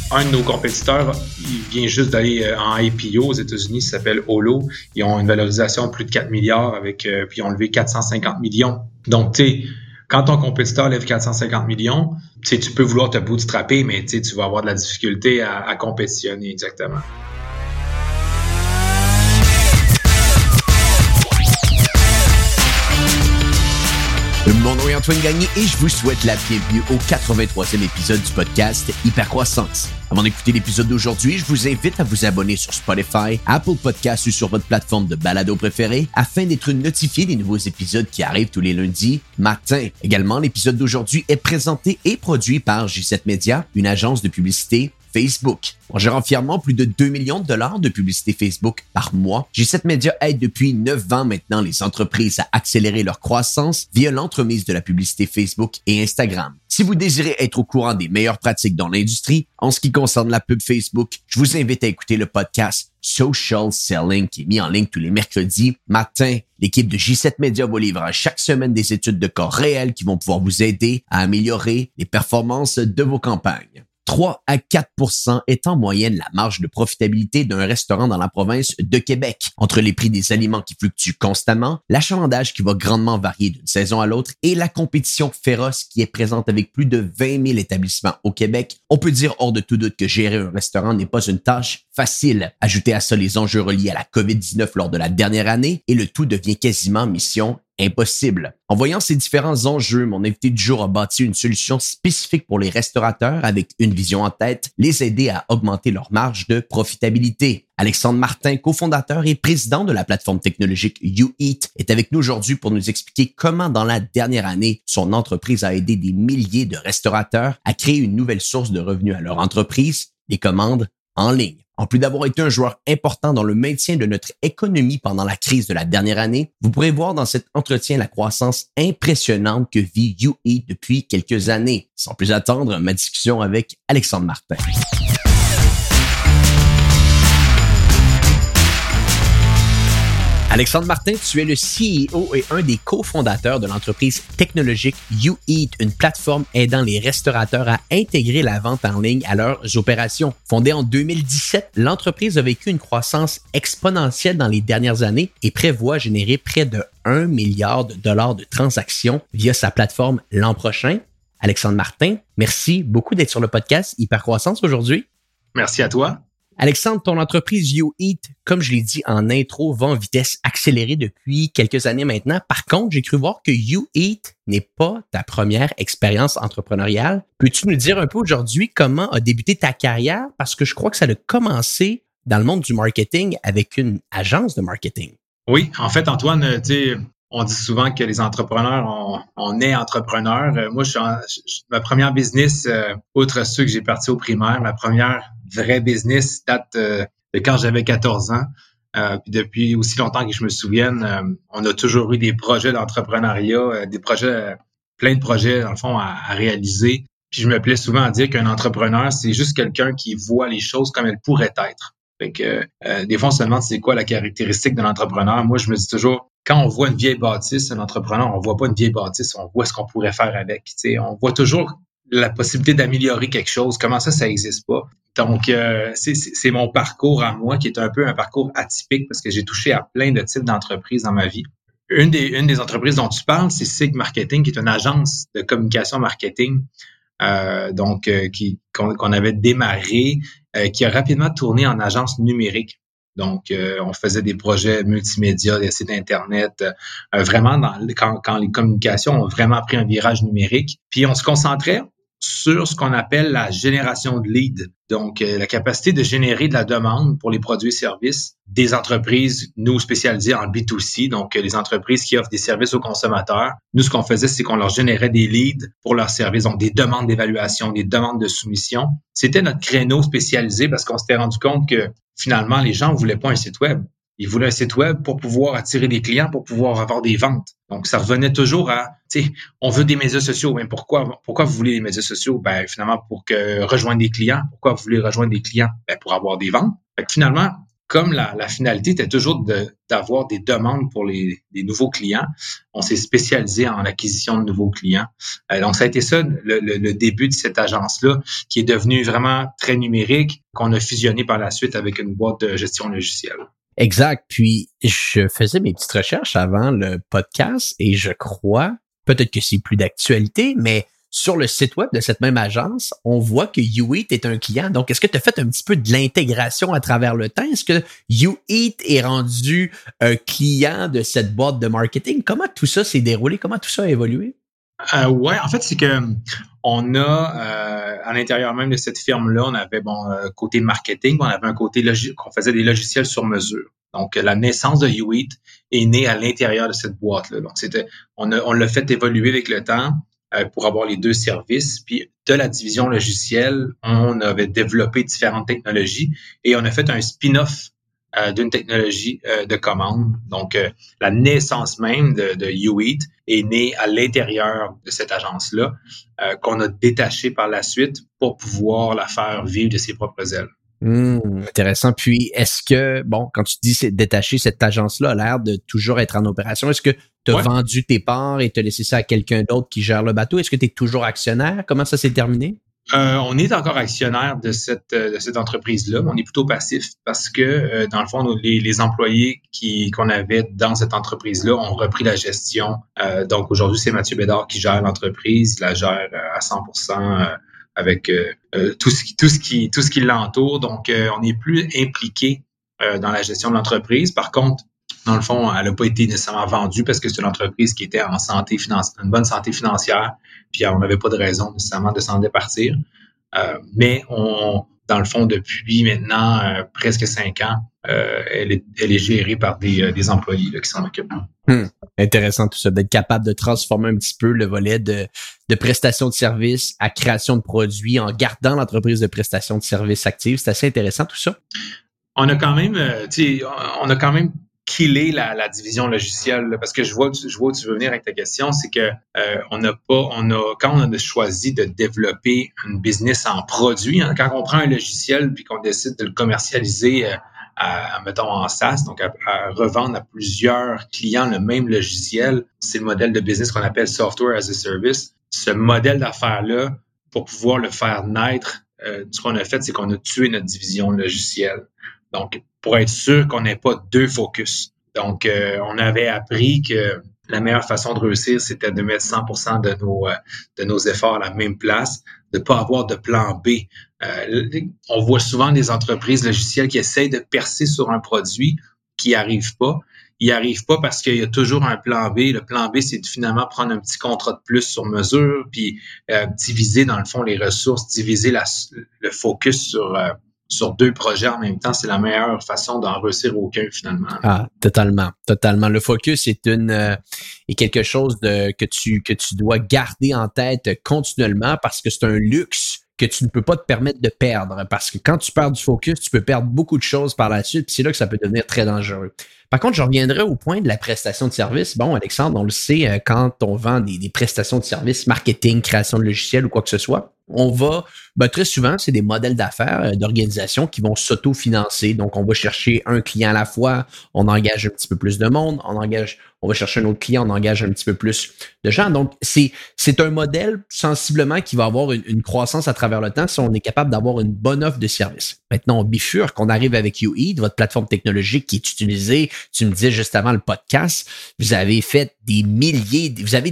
Un de nos compétiteurs, il vient juste d'aller en IPO aux États-Unis, ça s'appelle Olo. Ils ont une valorisation de plus de 4 milliards puis ils ont levé 450 millions. Donc, tu sais, quand ton compétiteur lève 450 millions, tu sais, tu peux vouloir te bootstrapper, mais tu sais, tu vas avoir de la difficulté à compétitionner exactement. Mon nom est Antoine Gagné et je vous souhaite la bienvenue au 83e épisode du podcast Hypercroissance. Avant d'écouter l'épisode d'aujourd'hui, je vous invite à vous abonner sur Spotify, Apple Podcasts ou sur votre plateforme de balado préférée afin d'être notifié des nouveaux épisodes qui arrivent tous les lundis matin. Également, l'épisode d'aujourd'hui est présenté et produit par G7 Media, une agence de publicité Facebook. En gérant fièrement plus de 2 millions de dollars de publicité Facebook par mois, G7 Media aide depuis 9 ans maintenant les entreprises à accélérer leur croissance via l'entremise de la publicité Facebook et Instagram. Si vous désirez être au courant des meilleures pratiques dans l'industrie, en ce qui concerne la pub Facebook, je vous invite à écouter le podcast Social Selling qui est mis en ligne tous les mercredis matin. L'équipe de G7 Media va livrer chaque semaine des études de cas réels qui vont pouvoir vous aider à améliorer les performances de vos campagnes. 3 à 4% est en moyenne la marge de profitabilité d'un restaurant dans la province de Québec. Entre les prix des aliments qui fluctuent constamment, l'achalandage qui va grandement varier d'une saison à l'autre et la compétition féroce qui est présente avec plus de 20 000 établissements au Québec, on peut dire hors de tout doute que gérer un restaurant n'est pas une tâche facile. Ajoutez à ça les enjeux reliés à la COVID-19 lors de la dernière année et le tout devient quasiment mission impossible. En voyant ces différents enjeux, mon invité du jour a bâti une solution spécifique pour les restaurateurs avec une vision en tête, les aider à augmenter leur marge de profitabilité. Alexandre Martin, cofondateur et président de la plateforme technologique YouEat, est avec nous aujourd'hui pour nous expliquer comment dans la dernière année, son entreprise a aidé des milliers de restaurateurs à créer une nouvelle source de revenus à leur entreprise, les commandes en ligne. En plus d'avoir été un joueur important dans le maintien de notre économie pendant la crise de la dernière année, vous pourrez voir dans cet entretien la croissance impressionnante que vit YouEat depuis quelques années. Sans plus attendre, ma discussion avec Alexandre Martin. Alexandre Martin, tu es le CEO et un des cofondateurs de l'entreprise technologique YouEat, une plateforme aidant les restaurateurs à intégrer la vente en ligne à leurs opérations. Fondée en 2017, l'entreprise a vécu une croissance exponentielle dans les dernières années et prévoit générer près de 1 milliard de dollars de transactions via sa plateforme l'an prochain. Alexandre Martin, merci beaucoup d'être sur le podcast Hypercroissance aujourd'hui. Merci à toi. Alexandre, ton entreprise YouEat, comme je l'ai dit en intro, va en vitesse accélérée depuis quelques années maintenant. Par contre, j'ai cru voir que YouEat n'est pas ta première expérience entrepreneuriale. Peux-tu nous dire un peu aujourd'hui comment a débuté ta carrière? Parce que je crois que ça a commencé dans le monde du marketing avec une agence de marketing. Oui, en fait, Antoine, tu sais, on dit souvent que les entrepreneurs, on est entrepreneur. Moi, ma première business, outre ceux que j'ai parti au primaire, ma première vraie business date de quand j'avais 14 ans. Puis depuis aussi longtemps que je me souvienne, on a toujours eu des projets d'entrepreneuriat, plein de projets, dans le fond, à réaliser. Puis je me plais souvent à dire qu'un entrepreneur, c'est juste quelqu'un qui voit les choses comme elles pourraient être. Fait que des fois, on se demande c'est quoi la caractéristique d'un entrepreneur. Moi, je me dis toujours, quand on voit une vieille bâtisse, un entrepreneur, on voit pas une vieille bâtisse, on voit ce qu'on pourrait faire avec. T'sais, on voit toujours la possibilité d'améliorer quelque chose. Comment ça existe pas? Donc, c'est mon parcours à moi qui est un peu un parcours atypique parce que j'ai touché à plein de types d'entreprises dans ma vie. Une des entreprises dont tu parles, c'est Sig Marketing, qui est une agence de communication marketing, qu'on avait démarré, qui a rapidement tourné en agence numérique. Donc, on faisait des projets multimédia, des sites Internet, vraiment quand les communications ont vraiment pris un virage numérique. Puis, on se concentrait sur ce qu'on appelle la génération de leads. Donc, la capacité de générer de la demande pour les produits et services des entreprises, nous spécialisées en B2C, donc les entreprises qui offrent des services aux consommateurs. Nous, ce qu'on faisait, c'est qu'on leur générait des leads pour leurs services, donc des demandes d'évaluation, des demandes de soumission. C'était notre créneau spécialisé parce qu'on s'était rendu compte que finalement, les gens ne voulaient pas un site web. Ils voulaient un site web pour pouvoir attirer des clients, pour pouvoir avoir des ventes. Donc, ça revenait toujours à, tu sais, on veut des médias sociaux. Mais pourquoi vous voulez des médias sociaux? Ben, finalement, pour rejoindre des clients. Pourquoi vous voulez rejoindre des clients? Ben, pour avoir des ventes. Fait que finalement, comme la finalité était toujours d'avoir des demandes pour des nouveaux clients, on s'est spécialisé en acquisition de nouveaux clients. Donc, ça a été ça le début de cette agence-là, qui est devenue vraiment très numérique, qu'on a fusionné par la suite avec une boîte de gestion logicielle. Exact. Puis, je faisais mes petites recherches avant le podcast et je crois, peut-être que c'est plus d'actualité, mais sur le site web de cette même agence, on voit que YouEat est un client. Donc, est-ce que tu as fait un petit peu de l'intégration à travers le temps? Est-ce que YouEat est rendu un client de cette boîte de marketing? Comment tout ça s'est déroulé? Comment tout ça a évolué? Ouais, en fait, c'est que on a à l'intérieur même de cette firme-là, on avait côté marketing, on avait un côté qu'on faisait des logiciels sur mesure. Donc, la naissance de YouEat est née à l'intérieur de cette boîte-là. Donc, on l'a fait évoluer avec le temps pour avoir les deux services. Puis, de la division logicielle, on avait développé différentes technologies et on a fait un spin-off d'une technologie de commande. Donc, la naissance même de YouEat est née à l'intérieur de cette agence-là, qu'on a détachée par la suite pour pouvoir la faire vivre de ses propres ailes. Intéressant. Puis, est-ce que, quand tu dis c'est détaché, cette agence-là a l'air de toujours être en opération. Est-ce que tu as vendu tes parts et tu as laissé ça à quelqu'un d'autre qui gère le bateau? Est-ce que tu es toujours actionnaire? Comment ça s'est terminé? On est encore actionnaire de cette entreprise-là, mais on est plutôt passif parce que, dans le fond, les employés qu'on avait dans cette entreprise-là ont repris la gestion. Donc, aujourd'hui, c'est Mathieu Bédard qui gère l'entreprise. Il la gère à 100% avec tout ce qui l'entoure. Donc, on n'est plus impliqué dans la gestion de l'entreprise. Par contre, dans le fond, elle n'a pas été nécessairement vendue parce que c'est une entreprise qui était en une bonne santé financière, puis on n'avait pas de raison nécessairement de s'en départir. Mais dans le fond, depuis maintenant presque 5 ans, elle est gérée par des employés là, qui s'en occupent. Intéressant tout ça, d'être capable de transformer un petit peu le volet de prestation de services à création de produits en gardant l'entreprise de prestation de services active. C'est assez intéressant tout ça. On a quand même killer la division logicielle là, parce que je vois où tu veux venir avec ta question, c'est que quand on a choisi de développer une business en produit, hein, quand on prend un logiciel puis qu'on décide de le commercialiser mettons en SaaS, donc à revendre à plusieurs clients le même logiciel, c'est le modèle de business qu'on appelle Software as a Service. Ce modèle d'affaires-là, pour pouvoir le faire naître, ce qu'on a fait, c'est qu'on a tué notre division logicielle. Donc, pour être sûr qu'on n'ait pas deux focus. Donc, on avait appris que la meilleure façon de réussir, c'était de mettre 100% de nos efforts à la même place, de pas avoir de plan B. On voit souvent des entreprises logicielles qui essayent de percer sur un produit qui n'y arrivent pas. Ils n'y arrivent pas parce qu'il y a toujours un plan B. Le plan B, c'est de finalement prendre un petit contrat de plus sur mesure, puis diviser, dans le fond, les ressources, diviser le focus sur deux projets en même temps, c'est la meilleure façon d'en réussir aucun finalement. Ah, totalement. Le focus est quelque chose que tu dois garder en tête continuellement parce que c'est un luxe que tu ne peux pas te permettre de perdre. Parce que quand tu perds du focus, tu peux perdre beaucoup de choses par la suite, puis c'est là que ça peut devenir très dangereux. Par contre, je reviendrai au point de la prestation de service. Bon, Alexandre, on le sait, quand on vend des prestations de services, marketing, création de logiciels ou quoi que ce soit, on va, très souvent, c'est des modèles d'affaires, d'organisation qui vont s'auto-financer. Donc, on va chercher un client à la fois, on engage un petit peu plus de monde, on va chercher un autre client, on engage un petit peu plus de gens. Donc, c'est un modèle sensiblement qui va avoir une croissance à travers le temps si on est capable d'avoir une bonne offre de service. Maintenant, on bifurque, on arrive avec YouEat, votre plateforme technologique qui est utilisée. Tu me disais juste avant le podcast, vous avez fait des milliers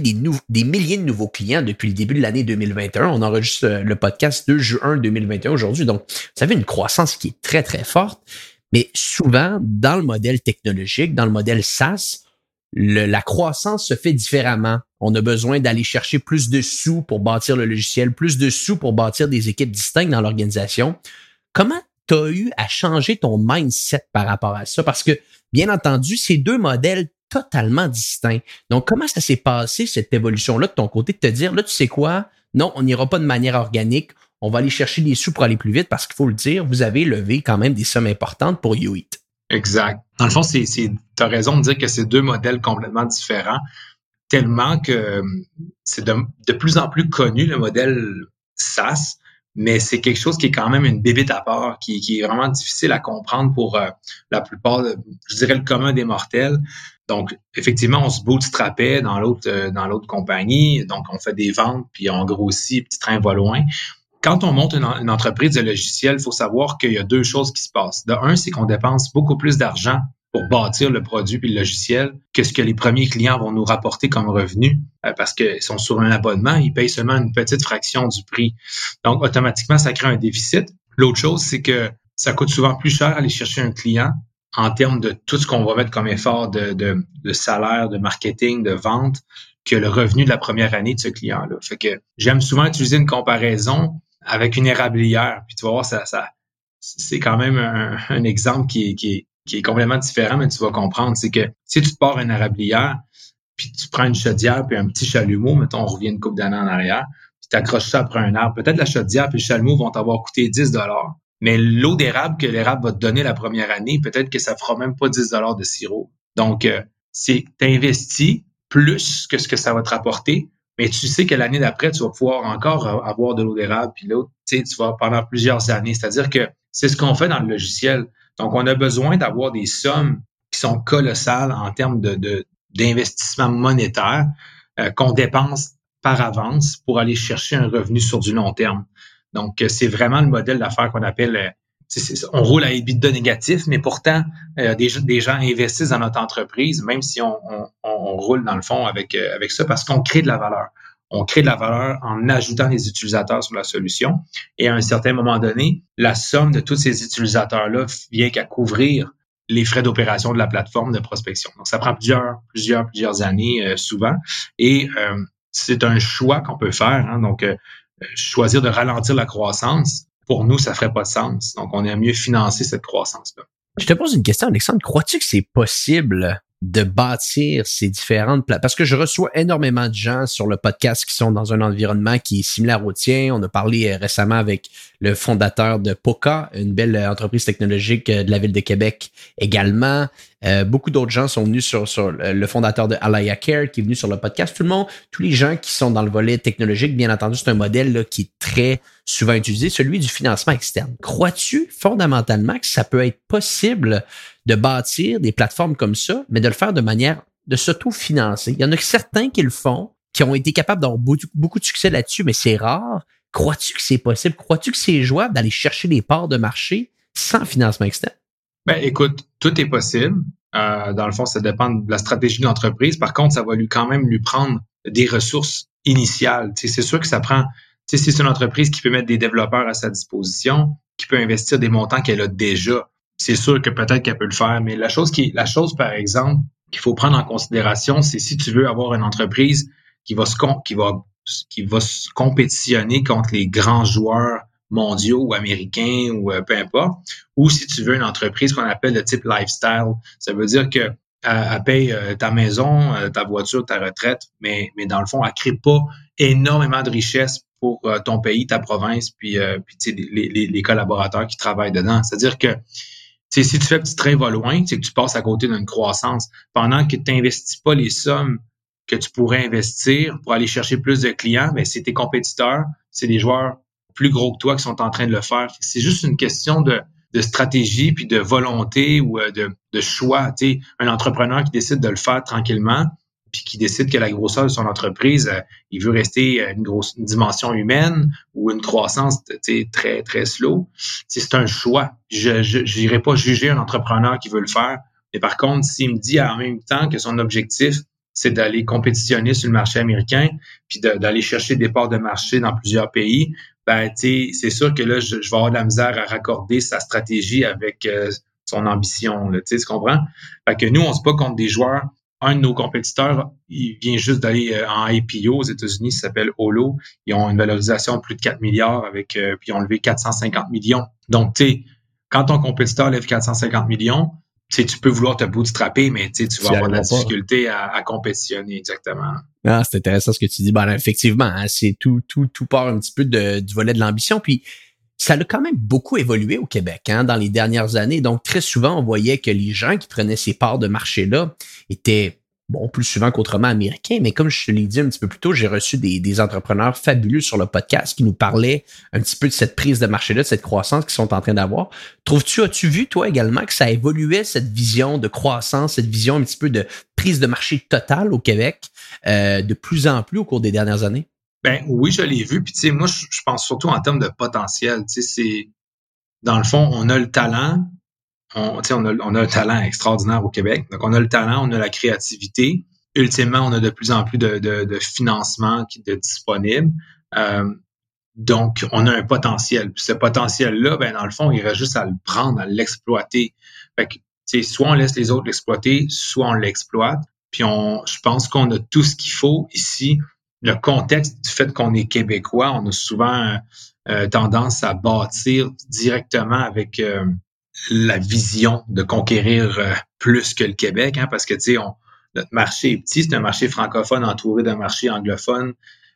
de nouveaux clients depuis le début de l'année 2021. On enregistre le podcast 2 juin 2021 aujourd'hui. Donc, vous avez une croissance qui est très, très forte. Mais souvent, dans le modèle technologique, dans le modèle SaaS, la croissance se fait différemment. On a besoin d'aller chercher plus de sous pour bâtir le logiciel, plus de sous pour bâtir des équipes distinctes dans l'organisation. Comment tu as eu à changer ton mindset par rapport à ça? Parce que, bien entendu, c'est deux modèles totalement distincts. Donc, comment ça s'est passé, cette évolution-là, de ton côté, de te dire, là, tu sais quoi? Non, on n'ira pas de manière organique. On va aller chercher des sous pour aller plus vite parce qu'il faut le dire, vous avez levé quand même des sommes importantes pour YouEat. Exact. Dans le fond, t'as raison de dire que c'est deux modèles complètement différents, tellement que c'est de plus en plus connu, le modèle SaaS, mais c'est quelque chose qui est quand même une bébite à part, qui est vraiment difficile à comprendre pour la plupart, je dirais le commun des mortels. Donc, effectivement, on se bootstrapait dans l'autre compagnie, donc on fait des ventes, puis on grossit, petit train va loin. Quand on monte une entreprise de logiciel, il faut savoir qu'il y a deux choses qui se passent. De un, c'est qu'on dépense beaucoup plus d'argent pour bâtir le produit puis le logiciel que ce que les premiers clients vont nous rapporter comme revenu parce qu'ils sont sur un abonnement, ils payent seulement une petite fraction du prix. Donc, automatiquement, ça crée un déficit. L'autre chose, c'est que ça coûte souvent plus cher aller chercher un client en termes de tout ce qu'on va mettre comme effort de salaire, de marketing, de vente, que le revenu de la première année de ce client-là. Fait que j'aime souvent utiliser une comparaison avec une érablière. Puis tu vas voir, ça c'est quand même un exemple qui est complètement différent, mais tu vas comprendre. C'est que si tu te pars une érablière, puis tu prends une chaudière puis un petit chalumeau, mettons, on revient une couple d'années en arrière, puis tu accroches ça après un arbre. Peut-être la chaudière puis le chalumeau vont t'avoir coûté 10 $. Mais l'eau d'érable que l'érable va te donner la première année, peut-être que ça fera même pas 10 $ de sirop. Donc, c'est t'investis plus que ce que ça va te rapporter, mais tu sais que l'année d'après, tu vas pouvoir encore avoir de l'eau d'érable, puis l'autre, tu sais, tu vas pendant plusieurs années. C'est-à-dire que c'est ce qu'on fait dans le logiciel. Donc, on a besoin d'avoir des sommes qui sont colossales en termes d'investissement monétaire qu'on dépense par avance pour aller chercher un revenu sur du long terme. Donc, c'est vraiment le modèle d'affaires qu'on appelle... on roule à EBITDA négatif, mais pourtant, des gens investissent dans notre entreprise, même si on roule dans le fond avec ça, parce qu'on crée de la valeur. On crée de la valeur en ajoutant des utilisateurs sur la solution. Et à un certain moment donné, la somme de tous ces utilisateurs-là vient qu'à couvrir les frais d'opération de la plateforme de prospection. Donc, ça prend plusieurs années souvent. Et c'est un choix qu'on peut faire. Hein, donc, choisir de ralentir la croissance, pour nous, ça ferait pas de sens. Donc, on aime mieux financer cette croissance-là. Je te pose une question, Alexandre. Crois-tu que c'est possible de bâtir ces différentes plateformes? Parce que je reçois énormément de gens sur le podcast qui sont dans un environnement qui est similaire au tien. On a parlé récemment avec le fondateur de Poca, une belle entreprise technologique de la ville de Québec également. Beaucoup d'autres gens sont venus sur le fondateur de Alaya Care qui est venu sur le podcast. Tout le monde, tous les gens qui sont dans le volet technologique, bien entendu, c'est un modèle là, qui est très souvent utilisé, celui du financement externe. Crois-tu fondamentalement que ça peut être possible de bâtir des plateformes comme ça, mais de le faire de manière de s'auto-financer? Il y en a certains qui le font, qui ont été capables d'avoir beaucoup de succès là-dessus, mais c'est rare. Crois-tu que c'est possible? Crois-tu que c'est jouable d'aller chercher des parts de marché sans financement externe? Ben, écoute, tout est possible. Dans le fond, ça dépend de la stratégie de l'entreprise. Par contre, ça va quand même lui prendre des ressources initiales. Tu sais, c'est sûr que ça prend... Tu sais, si c'est une entreprise qui peut mettre des développeurs à sa disposition, qui peut investir des montants qu'elle a déjà, c'est sûr que peut-être qu'elle peut le faire. Mais la chose, par exemple, qu'il faut prendre en considération, c'est si tu veux avoir une entreprise qui va se compétitionner contre les grands joueurs mondiaux ou américains ou peu importe, ou si tu veux une entreprise qu'on appelle de type lifestyle, ça veut dire que elle paye ta maison, ta voiture, ta retraite, mais dans le fond, elle crée pas énormément de richesse pour ton pays, ta province, puis les collaborateurs qui travaillent dedans. C'est-à-dire que si tu fais petit train va loin, c'est que tu passes à côté d'une croissance pendant que tu n'investis pas les sommes que tu pourrais investir pour aller chercher plus de clients, mais c'est tes compétiteurs, c'est des joueurs plus gros que toi qui sont en train de le faire. C'est juste une question de stratégie puis de volonté ou de choix. Tu sais, un entrepreneur qui décide de le faire tranquillement puis qui décide que la grosseur de son entreprise, il veut rester une dimension humaine ou une croissance très, très slow. C'est un choix. Je n'irai pas juger un entrepreneur qui veut le faire. Mais par contre, s'il me dit en même temps que son objectif, c'est d'aller compétitionner sur le marché américain puis d'aller chercher des parts de marché dans plusieurs pays, ben, tu sais, c'est sûr que là, je vais avoir de la misère à raccorder sa stratégie avec son ambition, là, tu sais, tu comprends? Fait que nous, on se bat contre des joueurs. Un de nos compétiteurs, il vient juste d'aller en IPO aux États-Unis, ça s'appelle Holo. Ils ont une valorisation de plus de 4 milliards puis ils ont levé 450 millions. Donc, tu sais, quand ton compétiteur lève 450 millions, tu sais, tu peux vouloir te bootstrapper, mais tu vas avoir de la difficulté à compétitionner, exactement. Ah, c'est intéressant ce que tu dis. Ben, effectivement, hein, c'est tout part un petit peu du volet de l'ambition. Puis, ça a quand même beaucoup évolué au Québec hein, dans les dernières années. Donc, très souvent, on voyait que les gens qui prenaient ces parts de marché-là étaient bon, plus souvent qu'autrement américains, mais comme je te l'ai dit un petit peu plus tôt, j'ai reçu des entrepreneurs fabuleux sur le podcast qui nous parlaient un petit peu de cette prise de marché-là, de cette croissance qu'ils sont en train d'avoir. As-tu vu, toi également, que ça évoluait, cette vision de croissance, cette vision un petit peu de prise de marché totale au Québec, de plus en plus au cours des dernières années? Ben oui, je l'ai vu. Puis tu sais, moi, je pense surtout en termes de potentiel. Tu sais, c'est dans le fond, on a le talent. On a un talent extraordinaire au Québec. Donc, on a le talent, on a la créativité. Ultimement, on a de plus en plus de financement de disponible. Donc, on a un potentiel. Puis ce potentiel-là, ben dans le fond, il reste juste à le prendre, à l'exploiter. Fait que, soit on laisse les autres l'exploiter, soit on l'exploite. Puis je pense qu'on a tout ce qu'il faut ici. Le contexte du fait qu'on est québécois, on a souvent tendance à bâtir directement avec la vision de conquérir plus que le Québec, hein, parce que notre marché est petit, c'est un marché francophone entouré d'un marché anglophone.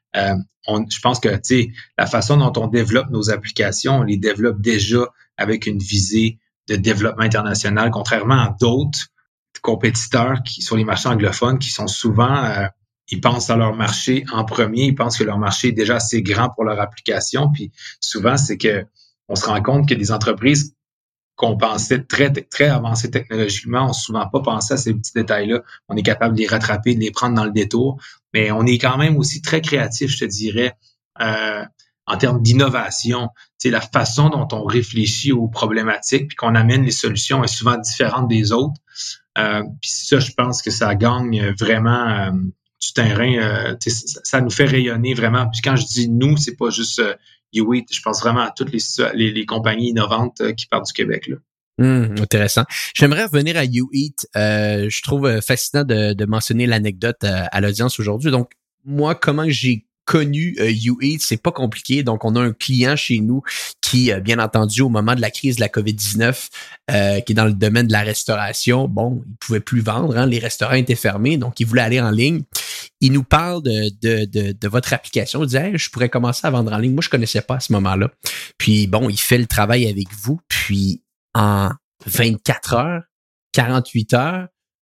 Je pense que la façon dont on développe nos applications, on les développe déjà avec une visée de développement international, contrairement à d'autres compétiteurs qui sur les marchés anglophones qui sont souvent ils pensent à leur marché en premier, ils pensent que leur marché est déjà assez grand pour leur application, puis souvent c'est que on se rend compte que des entreprises qu'on pensait très, très avancées technologiquement, on n'a souvent pas pensé à ces petits détails-là. On est capable de les rattraper, de les prendre dans le détour, mais on est quand même aussi très créatif, je te dirais, en termes d'innovation. La façon dont on réfléchit aux problématiques puis qu'on amène les solutions est souvent différente des autres. Puis ça, je pense que ça gagne vraiment du terrain. Ça nous fait rayonner vraiment. Puis quand je dis nous, c'est pas juste YouEat, je pense vraiment à toutes les compagnies innovantes qui partent du Québec, là. Intéressant. J'aimerais revenir à YouEat. Je trouve fascinant de mentionner l'anecdote à l'audience aujourd'hui. Donc, moi, comment j'ai connu YouEat, c'est pas compliqué. Donc, on a un client chez nous qui, bien entendu, au moment de la crise de la COVID-19, qui est dans le domaine de la restauration, bon, il pouvait plus vendre, hein, les restaurants étaient fermés, donc il voulait aller en ligne. Il nous parle de votre application. Il dit, hey, je pourrais commencer à vendre en ligne. Moi, je connaissais pas à ce moment-là. Puis, bon, il fait le travail avec vous. Puis, en 24 heures, 48 heures,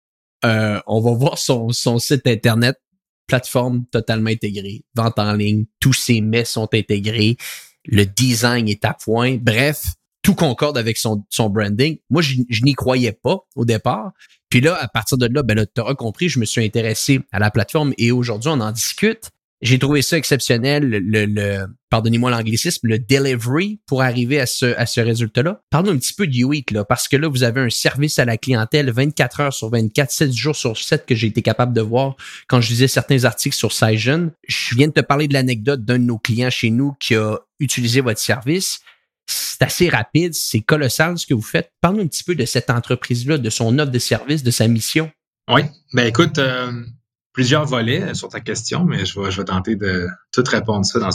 on va voir son site Internet, plateforme totalement intégrée, vente en ligne, tous ses mets sont intégrés, le design est à point. Bref, tout concorde avec son branding. Moi, je n'y croyais pas au départ. Puis là, à partir de là, tu auras compris, je me suis intéressé à la plateforme et aujourd'hui, on en discute. J'ai trouvé ça exceptionnel, pardonnez-moi l'anglicisme, le delivery pour arriver à ce résultat-là. Parlons un petit peu de YouEat, là, parce que là, vous avez un service à la clientèle 24 heures sur 24, 7 jours sur 7 que j'ai été capable de voir quand je lisais certains articles sur Scigen. Je viens de te parler de l'anecdote d'un de nos clients chez nous qui a utilisé votre service. C'est assez rapide, c'est colossal ce que vous faites. Parle-nous un petit peu de cette entreprise-là, de son offre de service, de sa mission. Oui, écoute, plusieurs volets sur ta question, mais je vais tenter de tout répondre ça dans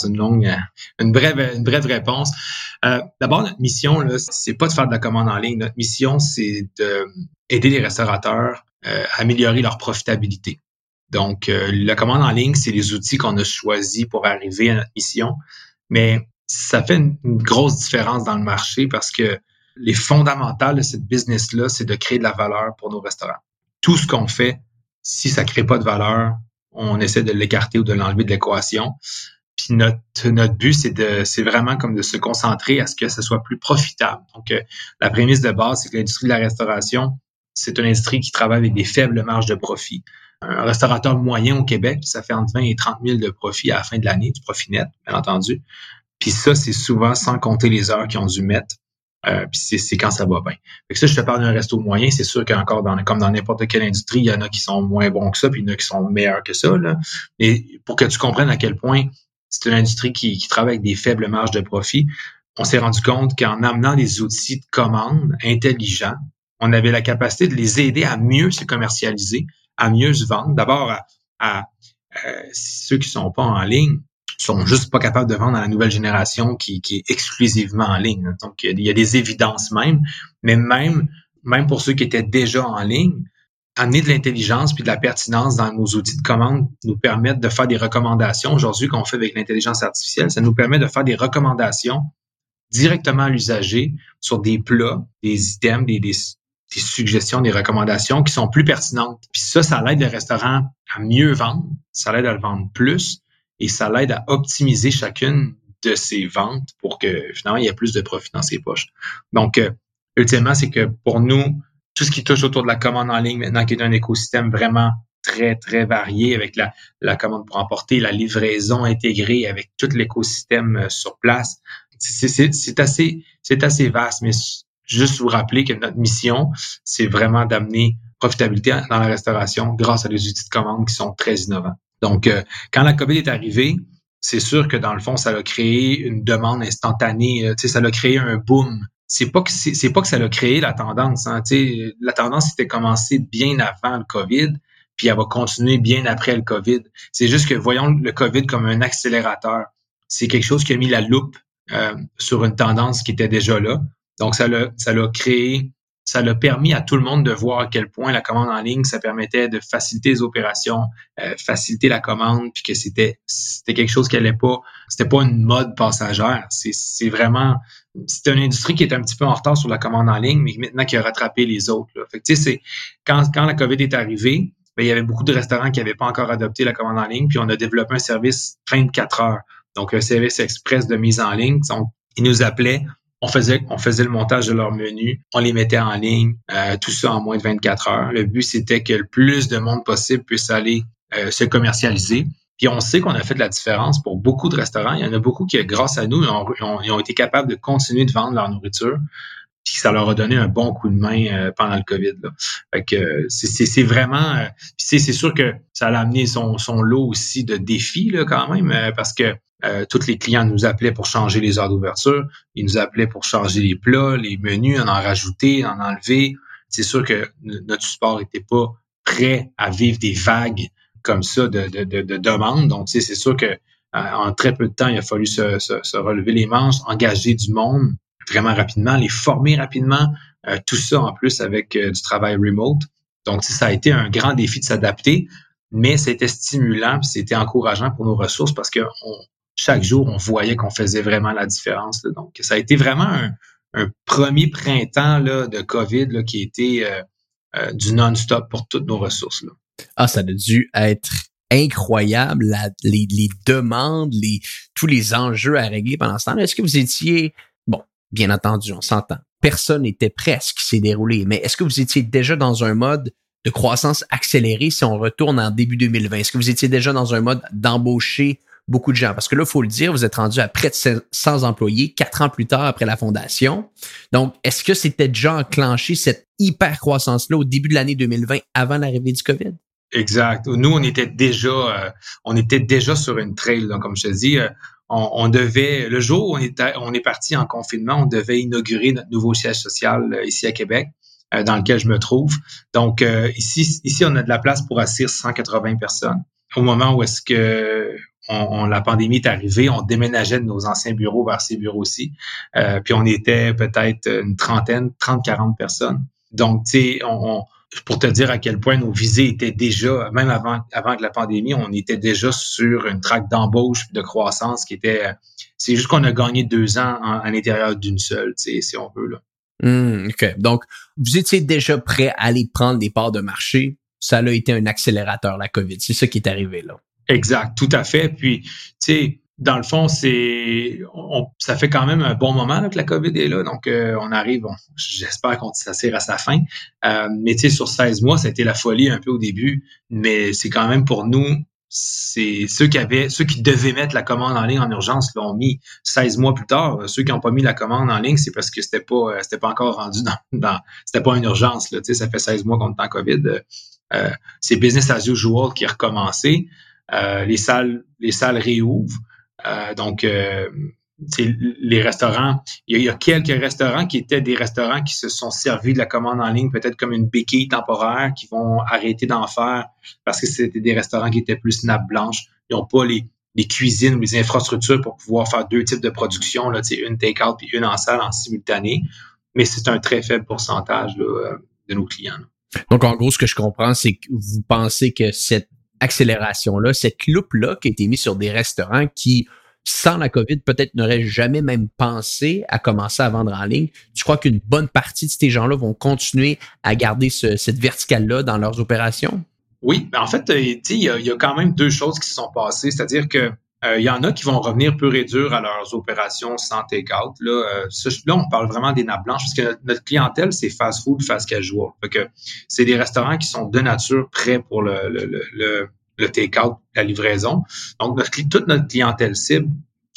une brève réponse. D'abord, notre mission, là, c'est pas de faire de la commande en ligne. Notre mission, c'est d'aider les restaurateurs à améliorer leur profitabilité. Donc, la commande en ligne, c'est les outils qu'on a choisis pour arriver à notre mission, mais ça fait une grosse différence dans le marché parce que les fondamentales de cette business-là, c'est de créer de la valeur pour nos restaurants. Tout ce qu'on fait, si ça crée pas de valeur, on essaie de l'écarter ou de l'enlever de l'équation. Puis notre but, c'est vraiment comme de se concentrer à ce que ce soit plus profitable. Donc, la prémisse de base, c'est que l'industrie de la restauration, c'est une industrie qui travaille avec des faibles marges de profit. Un restaurateur moyen au Québec, ça fait entre 20 et 30 000 de profit à la fin de l'année, du profit net, bien entendu. Puis ça, c'est souvent sans compter les heures qu'ils ont dû mettre. Puis c'est quand ça va bien. Fait que ça, je te parle d'un resto moyen, c'est sûr qu'encore comme dans n'importe quelle industrie, il y en a qui sont moins bons que ça, puis il y en a qui sont meilleurs que ça, là. Mais pour que tu comprennes à quel point c'est une industrie qui travaille avec des faibles marges de profit, on s'est rendu compte qu'en amenant des outils de commande intelligents, on avait la capacité de les aider à mieux se commercialiser, à mieux se vendre. D'abord, à ceux qui sont pas en ligne, sont juste pas capables de vendre à la nouvelle génération qui est exclusivement en ligne. Donc, il y a des évidences même, mais même pour ceux qui étaient déjà en ligne, amener de l'intelligence puis de la pertinence dans nos outils de commande nous permettent de faire des recommandations. Aujourd'hui, qu'on fait avec l'intelligence artificielle, ça nous permet de faire des recommandations directement à l'usager sur des plats, des items, suggestions, des recommandations qui sont plus pertinentes. Puis ça l'aide le restaurant à mieux vendre, ça l'aide à le vendre plus et ça l'aide à optimiser chacune de ses ventes pour que finalement il y ait plus de profit dans ses poches. Donc, ultimement, c'est que pour nous, tout ce qui touche autour de la commande en ligne maintenant, qui est un écosystème vraiment très, très varié avec la commande pour emporter, la livraison intégrée avec tout l'écosystème sur place, c'est assez vaste, mais juste vous rappeler que notre mission, c'est vraiment d'amener profitabilité dans la restauration grâce à des outils de commande qui sont très innovants. Donc, quand la COVID est arrivée, c'est sûr que dans le fond, ça a créé une demande instantanée, ça a créé un boom. C'est pas que ça a créé la tendance, hein, la tendance était commencée bien avant le COVID, puis elle va continuer bien après le COVID. C'est juste que voyons le COVID comme un accélérateur. C'est quelque chose qui a mis la loupe sur une tendance qui était déjà là. Donc, ça l'a permis à tout le monde de voir à quel point la commande en ligne, ça permettait de faciliter les opérations, faciliter la commande, puis que c'était quelque chose qui allait pas, c'était pas une mode passagère. C'est vraiment, c'est une industrie qui est un petit peu en retard sur la commande en ligne, mais maintenant qui a rattrapé les autres, là. Fait que, c'est, quand la COVID est arrivée, ben, il y avait beaucoup de restaurants qui n'avaient pas encore adopté la commande en ligne, puis on a développé un service 24 heures. Donc, un service express de mise en ligne. Ils nous appelaient, on faisait le montage de leur menu, on les mettait en ligne, tout ça en moins de 24 heures. Le but, c'était que le plus de monde possible puisse aller se commercialiser. Puis on sait qu'on a fait de la différence pour beaucoup de restaurants. Il y en a beaucoup qui, grâce à nous, ils ont été capables de continuer de vendre leur nourriture. Puis ça leur a donné un bon coup de main pendant le COVID, là. Fait que c'est vraiment... c'est sûr que ça a amené son lot aussi de défis, là, quand même, parce que tous les clients nous appelaient pour changer les heures d'ouverture, ils nous appelaient pour changer les plats, les menus, en rajouter, en enlever. C'est sûr que notre support n'était pas prêt à vivre des vagues comme ça de demandes. Donc, c'est sûr que en très peu de temps, il a fallu se relever les manches, engager du monde vraiment rapidement, les former rapidement, tout ça en plus avec du travail remote. Donc, ça a été un grand défi de s'adapter, mais c'était stimulant, c'était encourageant pour nos ressources parce que chaque jour, on voyait qu'on faisait vraiment la différence, là. Donc, ça a été vraiment un premier printemps là, de COVID là, qui a été du non-stop pour toutes nos ressources, là. Ah, ça a dû être incroyable, les demandes, tous les enjeux à régler pendant ce temps-là. Est-ce que vous étiez... Bon, bien entendu, on s'entend. Personne n'était prêt à ce qui s'est déroulé, mais est-ce que vous étiez déjà dans un mode de croissance accélérée si on retourne en début 2020? Est-ce que vous étiez déjà dans un mode d'embaucher beaucoup de gens? Parce que là, il faut le dire, vous êtes rendu à près de 100 employés 4 ans plus tard après la fondation. Donc, est-ce que c'était déjà enclenché cette hyper croissance-là au début de l'année 2020 avant l'arrivée du COVID? Exact. Nous, on était déjà sur une trail, là, comme je te dis. On devait, le jour où on est parti en confinement, on devait inaugurer notre nouveau siège social ici à Québec, dans lequel je me trouve. Donc, ici, on a de la place pour asseoir 180 personnes. Au moment où est-ce que la pandémie est arrivée, on déménageait de nos anciens bureaux vers ces bureaux-ci. Puis on était peut-être une trentaine, 30-40 personnes. Donc, tu sais, pour te dire à quel point nos visées étaient déjà, même avant que la pandémie, on était déjà sur une traque d'embauche de croissance qui était... C'est juste qu'on a gagné 2 ans à l'intérieur d'une seule, tu sais, si on veut, là. OK. Donc, vous étiez déjà prêt à aller prendre des parts de marché. Ça a été un accélérateur, la COVID. C'est ça qui est arrivé, là. Exact, tout à fait. Puis, tu sais, dans le fond, ça fait quand même un bon moment là, que la COVID est là. Donc, on arrive, j'espère qu'on s'assire à sa fin. Mais tu sais, sur 16 mois, ça a été la folie un peu au début. Mais c'est quand même pour nous, c'est ceux qui devaient mettre la commande en ligne en urgence l'ont mis 16 mois plus tard. Ceux qui n'ont pas mis la commande en ligne, c'est parce que c'était pas encore rendu c'était pas une urgence, là. Tu sais, ça fait 16 mois qu'on est en COVID. C'est business as usual qui a recommencé. Les salles réouvrent. Donc, les restaurants, il y a quelques restaurants qui étaient des restaurants qui se sont servis de la commande en ligne, peut-être comme une béquille temporaire, qui vont arrêter d'en faire parce que c'était des restaurants qui étaient plus nappe blanche. Ils n'ont pas les cuisines ou les infrastructures pour pouvoir faire 2 types de production, là, une take-out puis une en salle en simultané. Mais c'est un très faible pourcentage là, de nos clients, là. Donc, en gros, ce que je comprends, c'est que vous pensez que cette accélération-là, cette loupe-là qui a été mise sur des restaurants qui sans la COVID, peut-être n'auraient jamais même pensé à commencer à vendre en ligne. Tu crois qu'une bonne partie de ces gens-là vont continuer à garder cette verticale-là dans leurs opérations? Oui, en fait, il y a quand même deux choses qui se sont passées, c'est-à-dire que il y en a qui vont revenir pur et dur à leurs opérations sans take-out. Là, on parle vraiment des nappes blanches parce que notre clientèle, c'est fast-food, fast-casual. Fait que c'est des restaurants qui sont de nature prêts pour le take-out, la livraison. Donc, toute notre clientèle cible,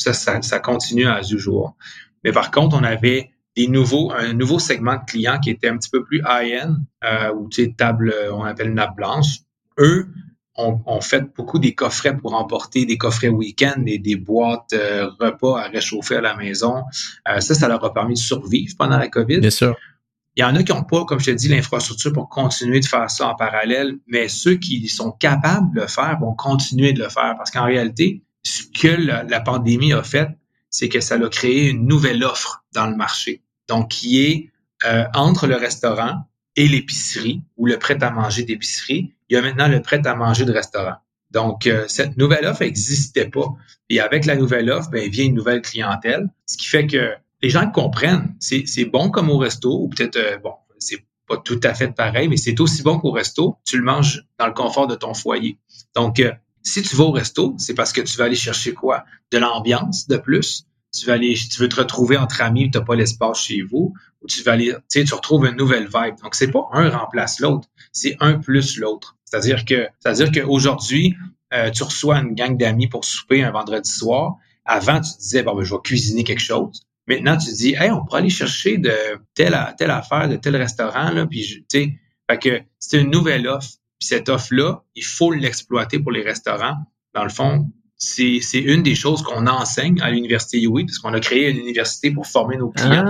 ça continue as usual. Mais par contre, on avait un nouveau segment de clients qui était un petit peu plus high-end, ou tu sais, table, on appelle nappe blanche. Eux, on fait beaucoup des coffrets pour emporter, des coffrets week-end, des boîtes repas à réchauffer à la maison. Ça leur a permis de survivre pendant la COVID. Bien sûr. Il y en a qui n'ont pas, comme je te dis, l'infrastructure pour continuer de faire ça en parallèle, mais ceux qui sont capables de le faire vont continuer de le faire parce qu'en réalité, ce que la pandémie a fait, c'est que ça a créé une nouvelle offre dans le marché. Donc, qui est entre le restaurant et l'épicerie ou le prêt-à-manger d'épicerie, il y a maintenant le prêt-à-manger de restaurant. Donc, cette nouvelle offre n'existait pas. Et avec la nouvelle offre, vient une nouvelle clientèle, ce qui fait que les gens comprennent, c'est bon comme au resto, ou peut-être, c'est pas tout à fait pareil, mais c'est aussi bon qu'au resto. Tu le manges dans le confort de ton foyer. Donc, si tu vas au resto, c'est parce que tu vas aller chercher quoi? De l'ambiance de plus. Tu veux te retrouver entre amis, tu n'as pas l'espace chez vous, ou tu vas aller, tu retrouves une nouvelle vibe. Donc, c'est pas un remplace l'autre, c'est un plus l'autre. C'est-à-dire qu'aujourd'hui, tu reçois une gang d'amis pour souper un vendredi soir. Avant, tu te disais, je vais cuisiner quelque chose. Maintenant, tu te dis, hey, on pourrait aller chercher de telle affaire, de tel restaurant, là, puis tu sais, fait que c'est une nouvelle offre. Puis cette offre-là, il faut l'exploiter pour les restaurants. Dans le fond, c'est une des choses qu'on enseigne à l'Université UI, parce qu'on a créé une université pour former nos clients.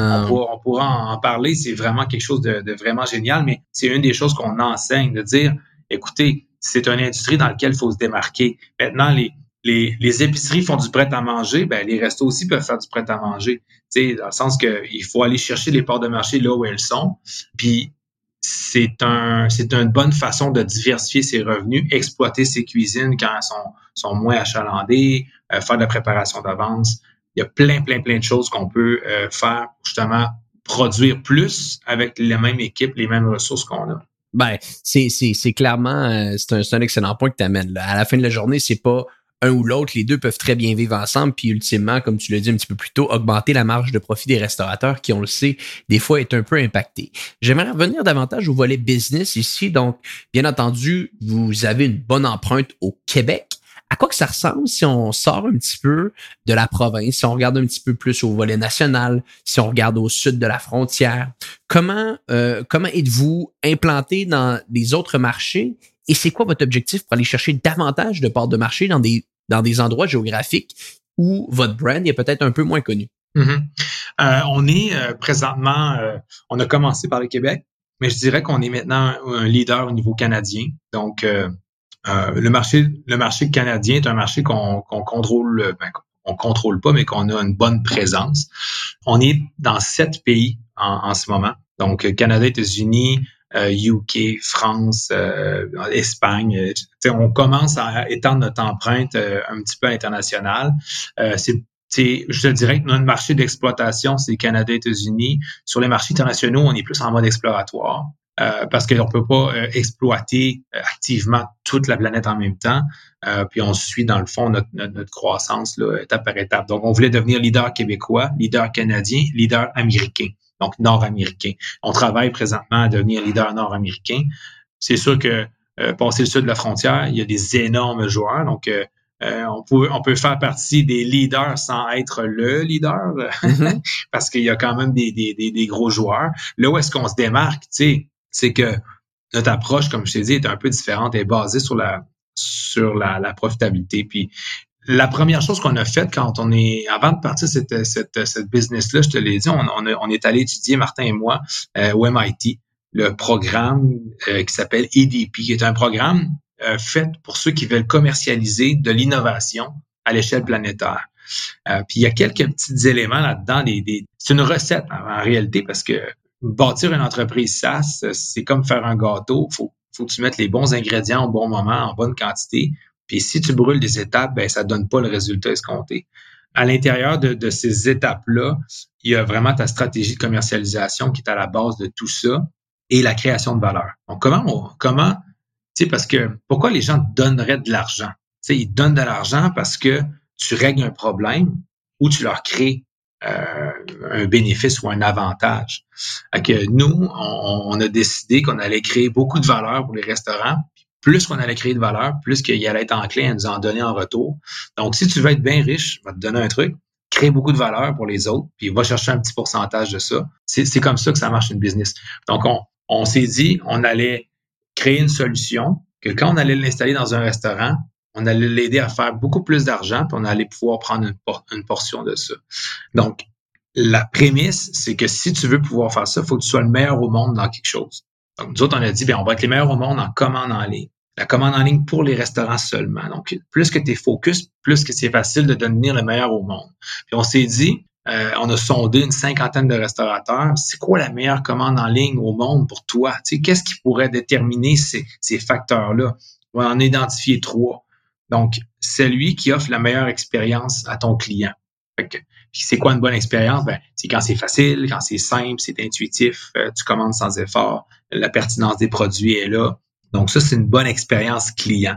On pourra en parler, c'est vraiment quelque chose de vraiment génial, mais c'est une des choses qu'on enseigne, de dire, écoutez, c'est une industrie dans laquelle il faut se démarquer. Maintenant, les épiceries font du prêt-à-manger, les restos aussi peuvent faire du prêt-à-manger. Tu sais, dans le sens qu'il faut aller chercher les parts de marché là où elles sont. Puis c'est une bonne façon de diversifier ses revenus, exploiter ses cuisines quand elles sont moins achalandées, faire de la préparation d'avance. Il y a plein de choses qu'on peut faire pour justement produire plus avec la même équipe, les mêmes ressources qu'on a. C'est clairement, c'est un excellent point que tu amènes. À la fin de la journée, c'est pas un ou l'autre, les deux peuvent très bien vivre ensemble, puis ultimement, comme tu l'as dit un petit peu plus tôt, augmenter la marge de profit des restaurateurs qui, on le sait, des fois est un peu impacté. J'aimerais revenir davantage au volet business ici. Donc, bien entendu, vous avez une bonne empreinte au Québec. À quoi que ça ressemble si on sort un petit peu de la province, si on regarde un petit peu plus au volet national, si on regarde au sud de la frontière? Comment êtes-vous implanté dans les autres marchés? Et c'est quoi votre objectif pour aller chercher davantage de parts de marché dans des endroits géographiques où votre brand est peut-être un peu moins connu? On est présentement, on a commencé par le Québec, mais je dirais qu'on est maintenant un leader au niveau canadien. Donc, le marché canadien est un marché qu'on contrôle, on contrôle pas, mais qu'on a une bonne présence. On est dans 7 pays en ce moment. Donc, Canada, États-Unis, UK, France, Espagne. On commence à étendre notre empreinte un petit peu internationale. Je te dirais que notre marché d'exploitation, c'est Canada, États-Unis. Sur les marchés internationaux, on est plus en mode exploratoire. Parce qu'on peut pas exploiter activement toute la planète en même temps. Puis on suit dans le fond notre croissance là, étape par étape. Donc on voulait devenir leader québécois, leader canadien, leader américain, donc nord-américain. On travaille présentement à devenir leader nord-américain. C'est sûr que passer le sud de la frontière, il y a des énormes joueurs. Donc on peut faire partie des leaders sans être le leader, parce qu'il y a quand même des gros joueurs. Là où est-ce qu'on se démarque, tu sais, c'est que notre approche, comme je t'ai dit, est un peu différente, est basée sur la profitabilité. Puis la première chose qu'on a faite avant de partir cette business-là, je te l'ai dit, on est allé étudier, Martin et moi, au MIT, le programme qui s'appelle EDP, qui est un programme fait pour ceux qui veulent commercialiser de l'innovation à l'échelle planétaire. Puis il y a quelques petits éléments là-dedans, c'est une recette en réalité, parce que bâtir une entreprise SaaS, c'est comme faire un gâteau. Faut que tu mettes les bons ingrédients au bon moment, en bonne quantité. Puis si tu brûles des étapes, ben ça donne pas le résultat escompté. À l'intérieur de ces étapes-là, il y a vraiment ta stratégie de commercialisation qui est à la base de tout ça et la création de valeur. Donc, comment, tu sais, parce que pourquoi les gens donneraient de l'argent? Tu sais, ils donnent de l'argent parce que tu règles un problème ou tu leur crées un bénéfice ou un avantage. Que nous, on a décidé qu'on allait créer beaucoup de valeur pour les restaurants. Plus qu'on allait créer de valeur, plus qu'il allait être enclin à nous en donner en retour. Donc, si tu veux être bien riche, je vais te donner un truc, crée beaucoup de valeur pour les autres, puis va chercher un petit pourcentage de ça. C'est comme ça que ça marche une business. Donc, on s'est dit, on allait créer une solution que quand on allait l'installer dans un restaurant, on allait l'aider à faire beaucoup plus d'argent, puis on allait pouvoir prendre une portion de ça. Donc, la prémisse, c'est que si tu veux pouvoir faire ça, il faut que tu sois le meilleur au monde dans quelque chose. Donc, nous autres, on a dit, bien, on va être les meilleurs au monde en commande en ligne. La commande en ligne pour les restaurants seulement. Donc, plus que tu es focus, plus que c'est facile de devenir le meilleur au monde. Puis, on s'est dit, on a sondé une 50aine de restaurateurs. C'est quoi la meilleure commande en ligne au monde pour toi? Tu sais, qu'est-ce qui pourrait déterminer ces facteurs-là? On va en identifier 3. Donc, celui qui offre la meilleure expérience à ton client. Fait que, c'est quoi une bonne expérience? Ben, c'est quand c'est facile, quand c'est simple, c'est intuitif, tu commandes sans effort, la pertinence des produits est là. Donc, ça, c'est une bonne expérience client.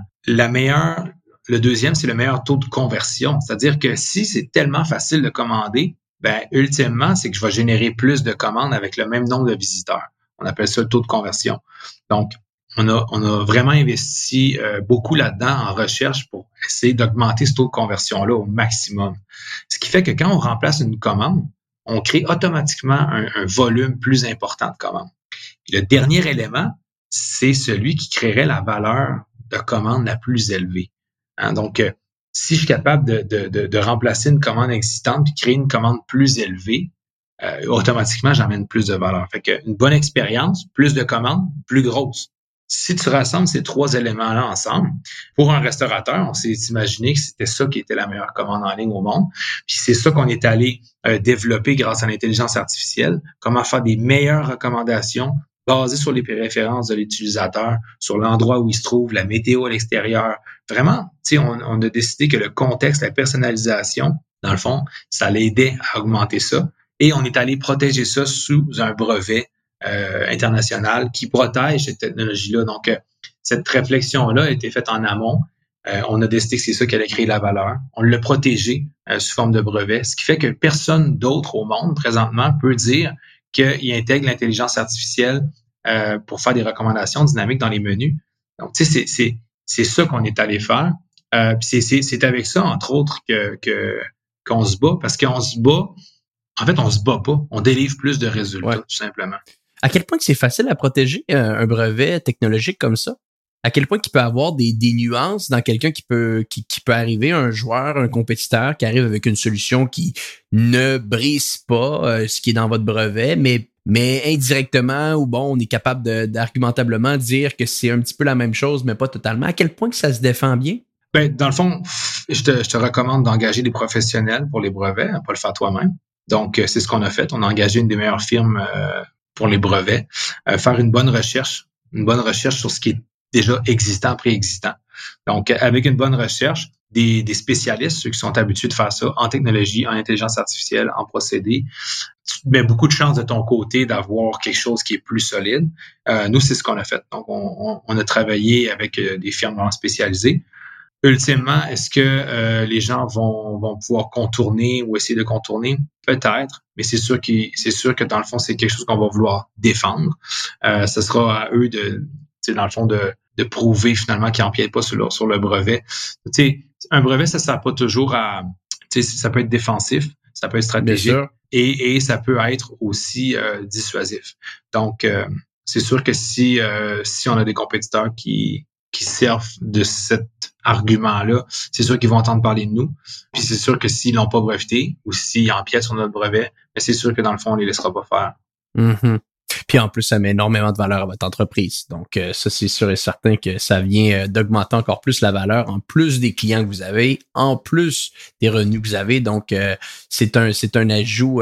Le deuxième, c'est le meilleur taux de conversion. C'est-à-dire que si c'est tellement facile de commander, ben, ultimement, c'est que je vais générer plus de commandes avec le même nombre de visiteurs. On appelle ça le taux de conversion. Donc, on a vraiment investi beaucoup là-dedans en recherche pour essayer d'augmenter ce taux de conversion-là au maximum. Ce qui fait que quand on remplace une commande, on crée automatiquement un volume plus important de commandes. Et le dernier élément, c'est celui qui créerait la valeur de commande la plus élevée. Hein? Donc, si je suis capable de remplacer une commande existante et créer une commande plus élevée, automatiquement, j'amène plus de valeur. Fait que une bonne expérience, plus de commandes, plus grosse. Si tu rassembles ces 3 éléments-là ensemble, pour un restaurateur, on s'est imaginé que c'était ça qui était la meilleure commande en ligne au monde. Puis c'est ça qu'on est allé développer grâce à l'intelligence artificielle, comment faire des meilleures recommandations basées sur les préférences de l'utilisateur, sur l'endroit où il se trouve, la météo à l'extérieur. Vraiment, tu sais, on a décidé que le contexte, la personnalisation, dans le fond, ça l'aidait à augmenter ça. Et on est allé protéger ça sous un brevet international qui protège cette technologie-là. Donc, cette réflexion-là a été faite en amont. On a décidé que c'est ça qui allait créer la valeur. On l'a protégé sous forme de brevet, ce qui fait que personne d'autre au monde, présentement, peut dire qu'il intègre l'intelligence artificielle pour faire des recommandations dynamiques dans les menus. Donc, tu sais, c'est ça qu'on est allé faire. Puis c'est avec ça, entre autres, qu'on se bat, parce qu'on se bat. En fait, on se bat pas. On délivre plus de résultats, tout simplement. À quel point que c'est facile à protéger un brevet technologique comme ça? À quel point qu'il peut avoir des nuances dans quelqu'un qui peut arriver, un joueur, un compétiteur qui arrive avec une solution qui ne brise pas ce qui est dans votre brevet, mais indirectement, ou bon, on est capable d'argumentablement dire que c'est un petit peu la même chose, mais pas totalement. À quel point que ça se défend bien? Ben, dans le fond, je te recommande d'engager des professionnels pour les brevets, pas le faire toi-même. Donc, c'est ce qu'on a fait. On a engagé une des meilleures firmes pour les brevets, faire une bonne recherche sur ce qui est déjà existant, préexistant. Donc, avec une bonne recherche, des spécialistes, ceux qui sont habitués de faire ça en technologie, en intelligence artificielle, en procédés, tu mets beaucoup de chances de ton côté d'avoir quelque chose qui est plus solide. Nous, c'est ce qu'on a fait. Donc, on a travaillé avec des firmes vraiment spécialisées. Ultimement, est-ce que les gens vont pouvoir contourner ou essayer de contourner? Peut-être, mais c'est sûr que dans le fond, c'est quelque chose qu'on va vouloir défendre. Ce sera à eux dans le fond, de prouver finalement qu'ils n'empiètent pas sur le brevet. Tu sais, un brevet, ça sert pas toujours à... Tu sais, ça peut être défensif, ça peut être stratégique et ça peut être aussi dissuasif. Donc, c'est sûr que si on a des compétiteurs qui servent de cet argument-là, c'est sûr qu'ils vont entendre parler de nous. Puis c'est sûr que s'ils l'ont pas breveté ou s'ils empiètent sur notre brevet, mais c'est sûr que dans le fond, on les laissera pas faire. Mm-hmm. Puis en plus, ça met énormément de valeur à votre entreprise. Donc ça, c'est sûr et certain que ça vient d'augmenter encore plus la valeur, en plus des clients que vous avez, en plus des revenus que vous avez. Donc c'est un ajout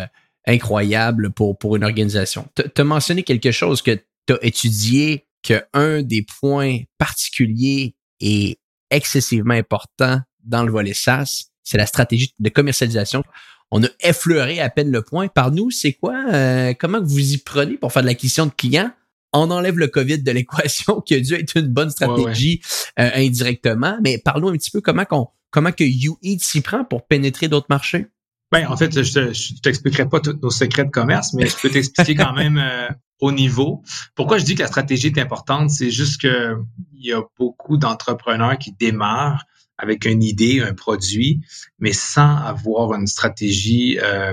incroyable pour une organisation. Tu as mentionné quelque chose que tu as étudié, que un des points particuliers et excessivement important dans le volet SaaS, c'est la stratégie de commercialisation. On a effleuré à peine le point. Par nous, c'est quoi? Comment vous y prenez pour faire de l'acquisition de clients? On enlève le COVID de l'équation, qui a dû être une bonne stratégie indirectement. Mais parlons un petit peu comment que YouEat s'y prend pour pénétrer d'autres marchés. Ben, en fait, je t'expliquerai pas tous nos secrets de commerce, mais je peux t'expliquer quand même au niveau. Pourquoi je dis que la stratégie est importante, c'est juste que il y a beaucoup d'entrepreneurs qui démarrent avec une idée, un produit, mais sans avoir une stratégie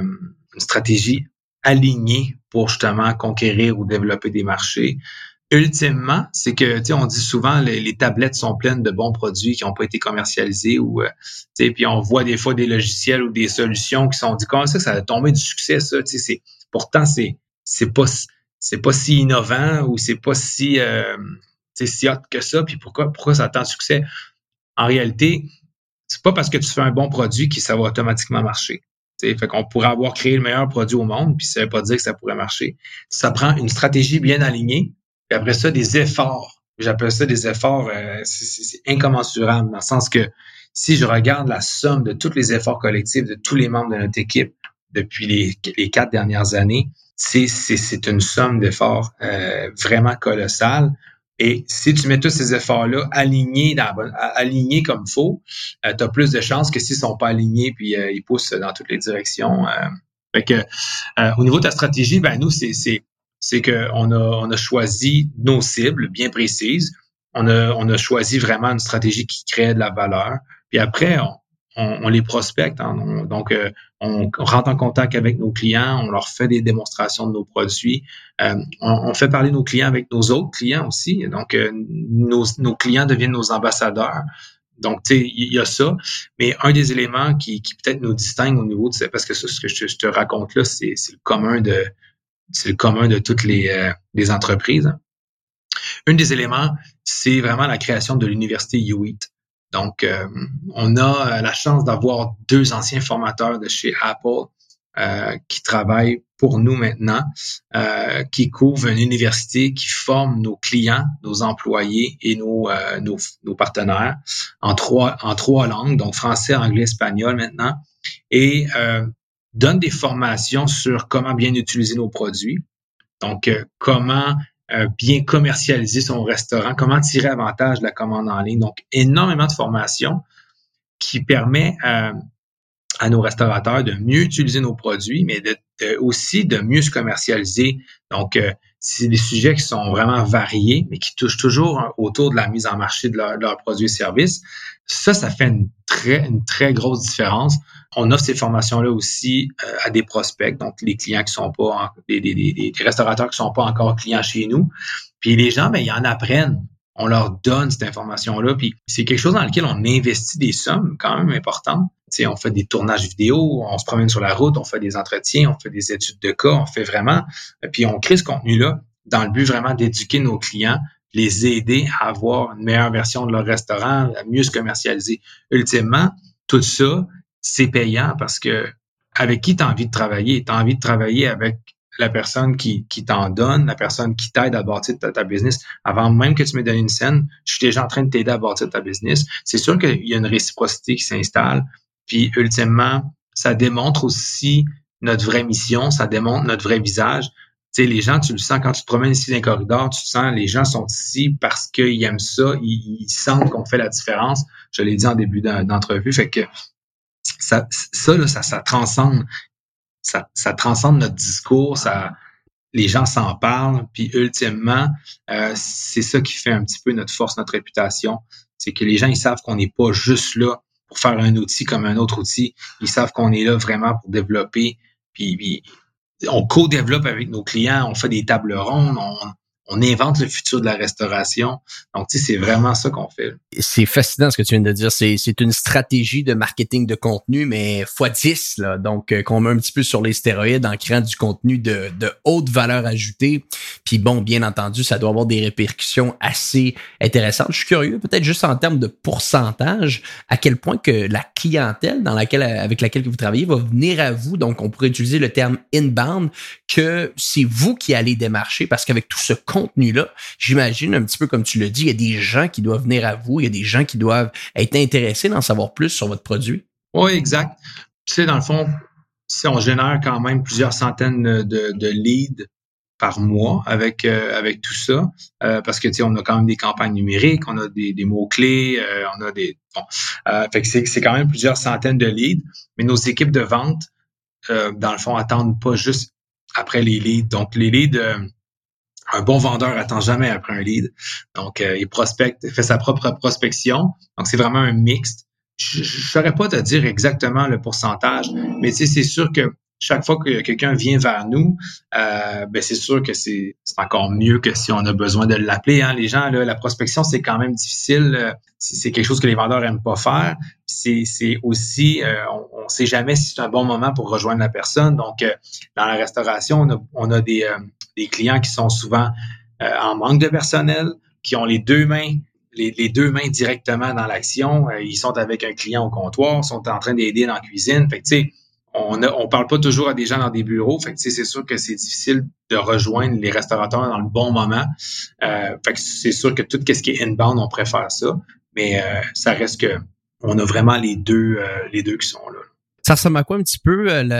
alignée pour justement conquérir ou développer des marchés. Ultimement, c'est que, tu sais, on dit souvent les tablettes sont pleines de bons produits qui n'ont pas été commercialisés ou, tu sais, puis on voit des fois des logiciels ou des solutions qui sont dit comment ça a tombé du succès, ça, tu sais, pourtant c'est pas si innovant ou c'est pas si si hot que ça, puis pourquoi ça a tant de succès? En réalité, c'est pas parce que tu fais un bon produit que ça va automatiquement marcher. T'sais, fait qu'on pourrait avoir créé le meilleur produit au monde, puis ça veut pas dire que ça pourrait marcher. Ça prend une stratégie bien alignée, puis après ça, des efforts. J'appelle ça des efforts, c'est incommensurable, dans le sens que si je regarde la somme de tous les efforts collectifs de tous les membres de notre équipe depuis les 4 dernières années, c'est une somme d'efforts vraiment colossale. Et si tu mets tous ces efforts-là alignés comme il faut, tu as plus de chances que s'ils sont pas alignés puis ils poussent dans toutes les directions. Fait que au niveau de ta stratégie, ben nous c'est que on a choisi nos cibles bien précises. On a choisi vraiment une stratégie qui crée de la valeur. Puis après on les prospecte, hein, donc on rentre en contact avec nos clients, on leur fait des démonstrations de nos produits, on fait parler nos clients avec nos autres clients aussi, donc nos clients deviennent nos ambassadeurs. Donc, tu sais, il y a ça, mais un des éléments qui peut-être nous distingue au niveau de parce que ça, ce que je te raconte là, c'est le commun de toutes les entreprises. Un des éléments, c'est vraiment la création de l'université YouEat. Donc, on a la chance d'avoir 2 anciens formateurs de chez Apple qui travaillent pour nous maintenant, qui couvrent une université qui forme nos clients, nos employés et nos partenaires en trois langues, donc français, anglais, espagnol maintenant, et donne des formations sur comment bien utiliser nos produits. Donc, comment bien commercialiser son restaurant, comment tirer avantage de la commande en ligne. Donc, énormément de formations qui permet à nos restaurateurs de mieux utiliser nos produits, mais aussi de mieux se commercialiser. Donc, c'est des sujets qui sont vraiment variés, mais qui touchent toujours autour de la mise en marché de leurs produits et services. Ça fait une très grosse différence. On offre ces formations-là aussi à des prospects, donc les clients qui sont pas des restaurateurs qui sont pas encore clients chez nous. Puis les gens, ben ils en apprennent. On leur donne cette information-là. Puis c'est quelque chose dans lequel on investit des sommes quand même importantes. Tu sais, on fait des tournages vidéo, on se promène sur la route, on fait des entretiens, on fait des études de cas, on fait vraiment. Puis on crée ce contenu-là dans le but vraiment d'éduquer nos clients, les aider à avoir une meilleure version de leur restaurant, à mieux se commercialiser. Ultimement, tout ça, c'est payant parce que avec qui tu as envie de travailler? Tu as envie de travailler avec la personne qui t'en donne, la personne qui t'aide à bâtir ta business. Avant même que tu me donnes une scène, je suis déjà en train de t'aider à bâtir ta business. C'est sûr qu'il y a une réciprocité qui s'installe. Puis, ultimement, ça démontre aussi notre vraie mission, ça démontre notre vrai visage. Tu sais, les gens, tu le sens quand tu te promènes ici dans les corridors, tu te sens, les gens sont ici parce qu'ils aiment ça, ils sentent qu'on fait la différence. Je l'ai dit en début d'entrevue. Fait que ça transcende. Ça transcende notre discours, les gens s'en parlent, puis ultimement, c'est ça qui fait un petit peu notre force, notre réputation. C'est que les gens, ils savent qu'on n'est pas juste là pour faire un outil comme un autre outil. Ils savent qu'on est là vraiment pour développer, puis on co-développe avec nos clients, on fait des tables rondes, on invente le futur de la restauration. Donc, tu sais, c'est vraiment ça qu'on fait. C'est fascinant ce que tu viens de dire. C'est une stratégie de marketing de contenu, mais x10, là. Donc, qu'on met un petit peu sur les stéroïdes en créant du contenu de haute valeur ajoutée. Puis bon, bien entendu, ça doit avoir des répercussions assez intéressantes. Je suis curieux, peut-être juste en termes de pourcentage, à quel point que la clientèle avec laquelle vous travaillez va venir à vous. Donc, on pourrait utiliser le terme inbound, que c'est vous qui allez démarcher parce qu'avec tout ce contenu-là, j'imagine un petit peu comme tu l'as dit, il y a des gens qui doivent venir à vous, il y a des gens qui doivent être intéressés d'en savoir plus sur votre produit. Oui, exact. Tu sais, dans le fond, si on génère quand même plusieurs centaines de leads par mois avec tout ça, parce que tu sais, on a quand même des campagnes numériques, on a des mots-clés, on a des fait que c'est quand même plusieurs centaines de leads, mais nos équipes de vente, dans le fond, attendent pas juste après les leads. Donc, les leads, un bon vendeur attend jamais après un lead. Donc, il prospecte, il fait sa propre prospection. Donc, c'est vraiment un mixte. Je saurais pas te dire exactement le pourcentage, mais tu sais, c'est sûr que chaque fois que quelqu'un vient vers nous, ben c'est sûr que c'est encore mieux que si on a besoin de l'appeler. Hein. Les gens, là, la prospection, c'est quand même difficile. C'est quelque chose que les vendeurs aiment pas faire. C'est aussi, on sait jamais si c'est un bon moment pour rejoindre la personne. Donc, dans la restauration, on a des clients qui sont souvent en manque de personnel, qui ont les deux mains directement dans l'action. Ils sont avec un client au comptoir, sont en train d'aider dans la cuisine. Fait que, tu sais, on parle pas toujours à des gens dans des bureaux. Fait que, tu sais, c'est sûr que c'est difficile de rejoindre les restaurateurs dans le bon moment. Fait que c'est sûr que tout ce qui est inbound, on préfère ça. Mais ça reste que on a vraiment les deux qui sont là. Ça ressemble à quoi un petit peu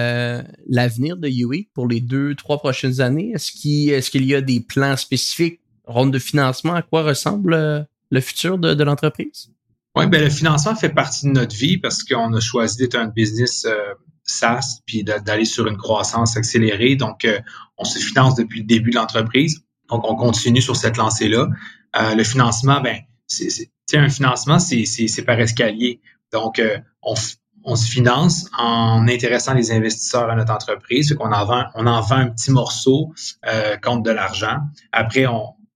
l'avenir de YouWeek pour les 2-3 prochaines années? Est-ce qu'il y a des plans spécifiques, ronde de financement? À quoi ressemble le futur de l'entreprise? Oui, ben le financement fait partie de notre vie parce qu'on a choisi d'être un business SaaS puis d'aller sur une croissance accélérée. Donc, on se finance depuis le début de l'entreprise. Donc, on continue sur cette lancée-là. Le financement, ben, c'est un financement, c'est par escalier. Donc, on se finance en intéressant les investisseurs à notre entreprise. Fait qu'on en vend un petit morceau contre de l'argent. Après,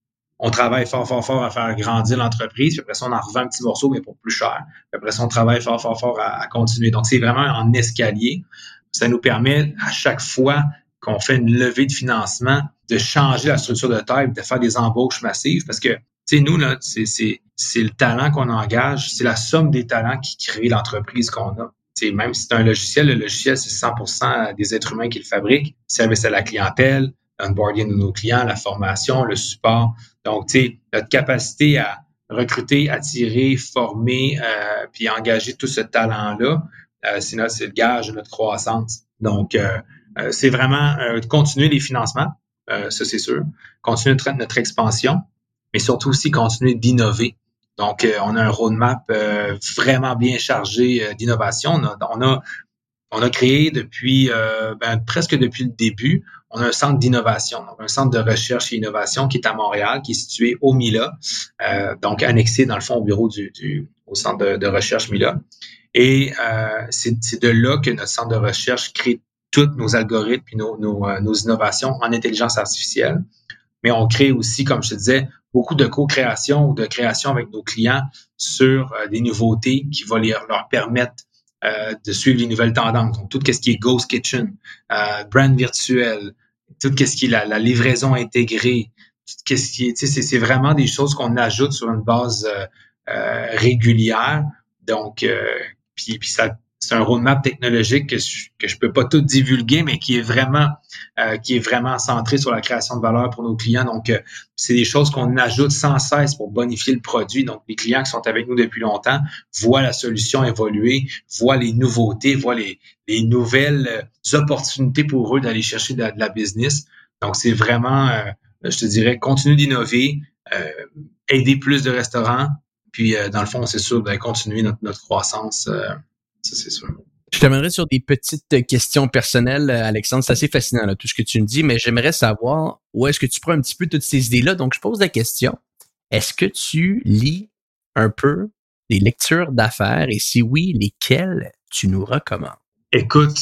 on travaille fort à faire grandir l'entreprise. Puis après ça, on en revend un petit morceau, mais pour plus cher. Puis après ça, on travaille fort à continuer. Donc, c'est vraiment en escalier. Ça nous permet, à chaque fois qu'on fait une levée de financement, de changer la structure de taille, de faire des embauches massives. Parce que, tu sais, nous, là, c'est le talent qu'on engage. C'est la somme des talents qui crée l'entreprise qu'on a. T'sais, même si c'est un logiciel, le logiciel, c'est 100% des êtres humains qui le fabriquent. Service à la clientèle, l'onboarding de nos clients, la formation, le support. Donc, tu sais, notre capacité à recruter, attirer, former, puis engager tout ce talent-là, c'est le gage de notre croissance. Donc, c'est vraiment continuer les financements, ça c'est sûr, continuer notre expansion, mais surtout aussi continuer d'innover. Donc, on a un roadmap vraiment bien chargé d'innovation. On a créé depuis presque depuis le début, on a un centre d'innovation, donc un centre de recherche et innovation qui est à Montréal, qui est situé au MILA, donc annexé dans le fond au bureau au centre de recherche MILA. Et c'est de là que notre centre de recherche crée tous nos algorithmes et nos innovations en intelligence artificielle. Mais on crée aussi, comme je te disais, beaucoup de co-création ou de création avec nos clients sur des nouveautés qui vont leur permettre de suivre les nouvelles tendances. Donc, tout ce qui est Ghost Kitchen, brand virtuel, tout ce qui est la livraison intégrée, tout ce qui est, tu sais, c'est vraiment des choses qu'on ajoute sur une base régulière. Donc, puis ça, c'est un roadmap technologique que je peux pas tout divulguer, mais qui est vraiment centré sur la création de valeur pour nos clients. Donc, c'est des choses qu'on ajoute sans cesse pour bonifier le produit. Donc, les clients qui sont avec nous depuis longtemps voient la solution évoluer, voient les nouveautés, voient les nouvelles opportunités pour eux d'aller chercher de la business. Donc, c'est vraiment, je te dirais, continuer d'innover, aider plus de restaurants. Puis, dans le fond, c'est sûr de continuer notre croissance. Ça, c'est sûr. Je t'amènerai sur des petites questions personnelles, Alexandre. C'est assez fascinant, là, tout ce que tu me dis, mais j'aimerais savoir où est-ce que tu prends un petit peu toutes ces idées-là. Donc, je pose la question. Est-ce que tu lis un peu des lectures d'affaires? Et si oui, lesquelles tu nous recommandes? Écoute,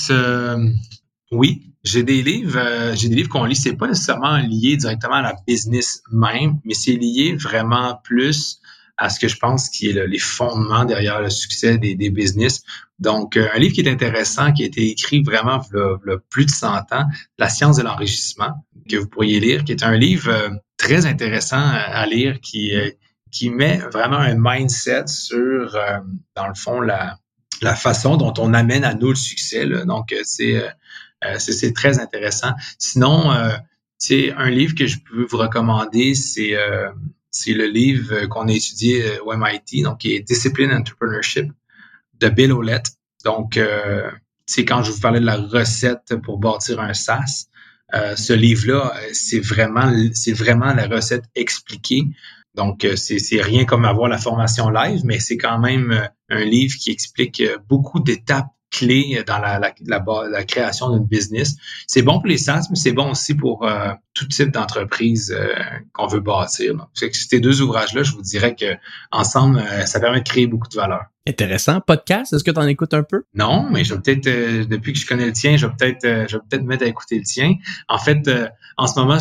oui, j'ai des livres qu'on lit. C'est pas nécessairement lié directement à la business même, mais c'est lié vraiment plus à ce que je pense qui est les fondements derrière le succès des business. Donc, un livre qui est intéressant, qui a été écrit vraiment il y a plus de 100 ans, La science de l'enrichissement, que vous pourriez lire, qui est un livre très intéressant à lire, qui met vraiment un mindset sur, dans le fond, la façon dont on amène à nous le succès, là. Donc, c'est très intéressant. Sinon, C'est un livre que je peux vous recommander, c'est le livre qu'on a étudié au MIT, donc qui est Discipline Entrepreneurship de Bill Howlett. Donc, quand je vous parlais de la recette pour bâtir un SaaS, ce livre-là, c'est vraiment la recette expliquée. Donc, c'est rien comme avoir la formation live, mais c'est quand même un livre qui explique beaucoup d'étapes clés dans la création d'une business. C'est bon pour les SaaS, mais c'est bon aussi pour tout type d'entreprise qu'on veut bâtir. Donc, ces deux ouvrages-là, je vous dirais que ensemble, ça permet de créer beaucoup de valeur. Intéressant. Podcast, est-ce que tu en écoutes un peu? Non, mais je vais peut-être, depuis que je connais le tien, je vais peut-être me mettre à écouter le tien. En fait, en ce moment,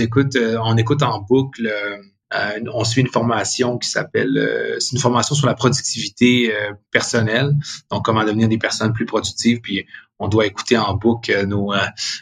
on écoute en boucle. On suit une formation qui s'appelle, c'est une formation sur la productivité personnelle, donc comment devenir des personnes plus productives. Puis on doit écouter en boucle nos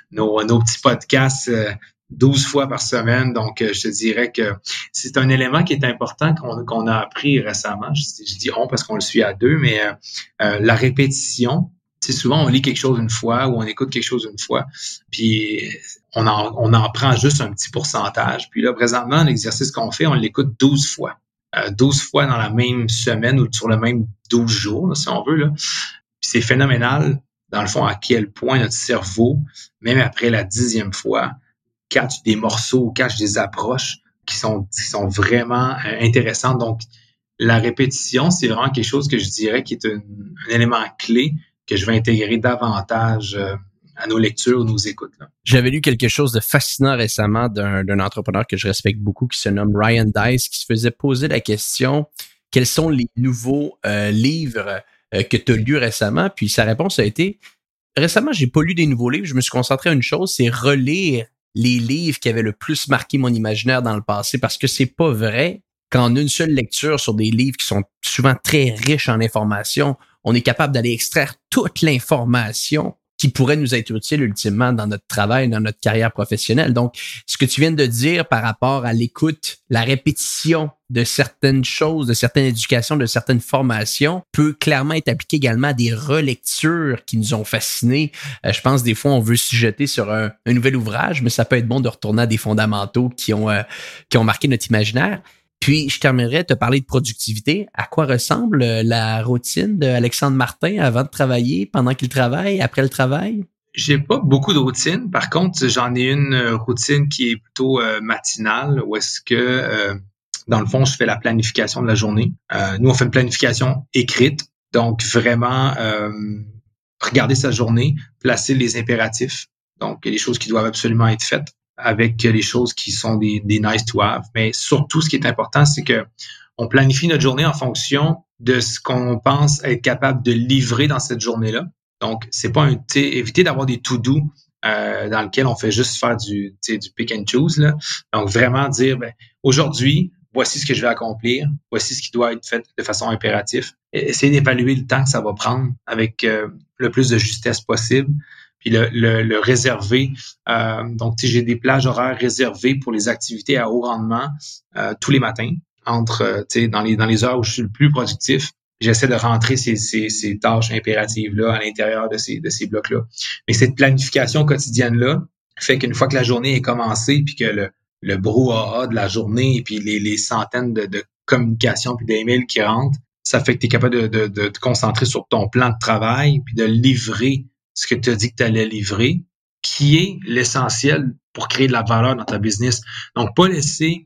petits podcasts 12 fois par semaine. Donc je te dirais que c'est un élément qui est important qu'on a appris récemment. Je dis on parce qu'on le suit à deux, mais la répétition. Tu sais, souvent, on lit quelque chose une fois ou on écoute quelque chose une fois, puis on en prend juste un petit pourcentage. Puis là, présentement, l'exercice qu'on fait, on l'écoute 12 fois. 12 fois dans la même semaine ou sur le même 12 jours, là, si on veut. Là. Puis c'est phénoménal, dans le fond, à quel point notre cerveau, même après la 10e fois, catch des morceaux ou catch des approches qui sont vraiment intéressantes. Donc, la répétition, c'est vraiment quelque chose que je dirais qui est un élément clé que je vais intégrer davantage à nos lectures, nos écoutes. Là. J'avais lu quelque chose de fascinant récemment d'un entrepreneur que je respecte beaucoup, qui se nomme Ryan Dice, qui se faisait poser la question « Quels sont les nouveaux livres que tu as lus récemment? » Puis sa réponse a été « Récemment, j'ai pas lu des nouveaux livres, je me suis concentré à une chose, c'est relire les livres qui avaient le plus marqué mon imaginaire dans le passé, parce que c'est pas vrai qu'en une seule lecture sur des livres qui sont souvent très riches en informations, on est capable d'aller extraire toute l'information qui pourrait nous être utile ultimement dans notre travail, dans notre carrière professionnelle. Donc, ce que tu viens de dire par rapport à l'écoute, la répétition de certaines choses, de certaines éducations, de certaines formations, peut clairement être appliqué également à des relectures qui nous ont fascinés. Je pense des fois, on veut se jeter sur un nouvel ouvrage, mais ça peut être bon de retourner à des fondamentaux qui ont marqué notre imaginaire. Puis, je terminerai de te parler de productivité. À quoi ressemble la routine d'Alexandre Martin avant de travailler, pendant qu'il travaille, après le travail? J'ai pas beaucoup de routine. Par contre, j'en ai une routine qui est plutôt matinale, où est-ce que, dans le fond, je fais la planification de la journée. Nous, on fait une planification écrite. Donc, vraiment, regarder sa journée, placer les impératifs. Donc, les choses qui doivent absolument être faites, avec les choses qui sont des nice to have. Mais surtout, ce qui est important, c'est que on planifie notre journée en fonction de ce qu'on pense être capable de livrer dans cette journée-là. Donc, c'est pas éviter d'avoir des to-do dans lesquels on fait juste faire du pick and choose, là. Donc, vraiment dire, aujourd'hui, voici ce que je vais accomplir, voici ce qui doit être fait de façon impérative. Essayer d'évaluer le temps que ça va prendre avec le plus de justesse possible. Puis le réserver. Donc, j'ai des plages horaires réservées pour les activités à haut rendement tous les matins, dans les heures où je suis le plus productif. J'essaie de rentrer ces tâches impératives-là à l'intérieur de ces blocs-là. Mais cette planification quotidienne-là fait qu'une fois que la journée est commencée, puis que le brouhaha de la journée, et puis les centaines de communications puis d'emails qui rentrent, ça fait que tu es capable de te concentrer sur ton plan de travail, puis de livrer ce que tu as dit que tu allais livrer, qui est l'essentiel pour créer de la valeur dans ta business. Donc, pas laisser,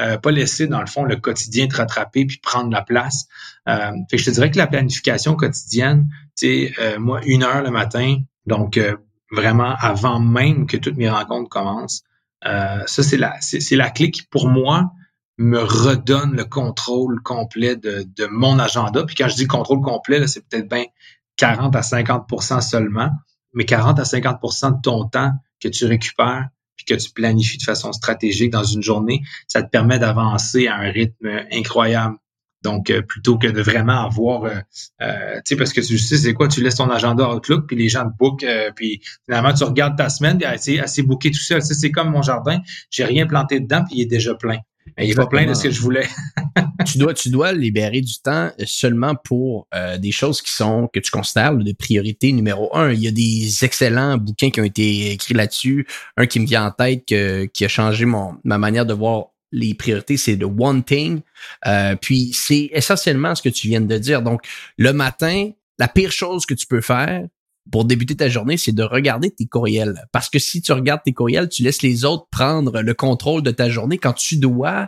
dans le fond, le quotidien te rattraper puis prendre la place. Fait que je te dirais que la planification quotidienne, moi, 1 heure le matin, donc vraiment avant même que toutes mes rencontres commencent, ça, c'est la clé qui, pour moi, me redonne le contrôle complet de mon agenda. Puis quand je dis contrôle complet, là, c'est peut-être bien 40 à 50% seulement, mais 40 à 50% de ton temps que tu récupères puis que tu planifies de façon stratégique dans une journée, ça te permet d'avancer à un rythme incroyable. Donc, plutôt que de vraiment avoir, parce que tu sais, c'est quoi, tu laisses ton agenda Outlook, puis les gens te bookent, puis finalement, tu regardes ta semaine, puis elle s'est bookée tout seul. Tu sais, c'est comme mon jardin, j'ai rien planté dedans, puis il est déjà plein. Il n'est pas plein de ce que je voulais. Tu dois libérer du temps seulement pour des choses que tu considères de priorité numéro 1. Il y a des excellents bouquins qui ont été écrits là-dessus. Un qui me vient en tête qui a changé ma manière de voir les priorités, c'est The One Thing. Puis c'est essentiellement ce que tu viens de dire. Donc, le matin, la pire chose que tu peux faire pour débuter ta journée, c'est de regarder tes courriels. Parce que si tu regardes tes courriels, tu laisses les autres prendre le contrôle de ta journée. Quand tu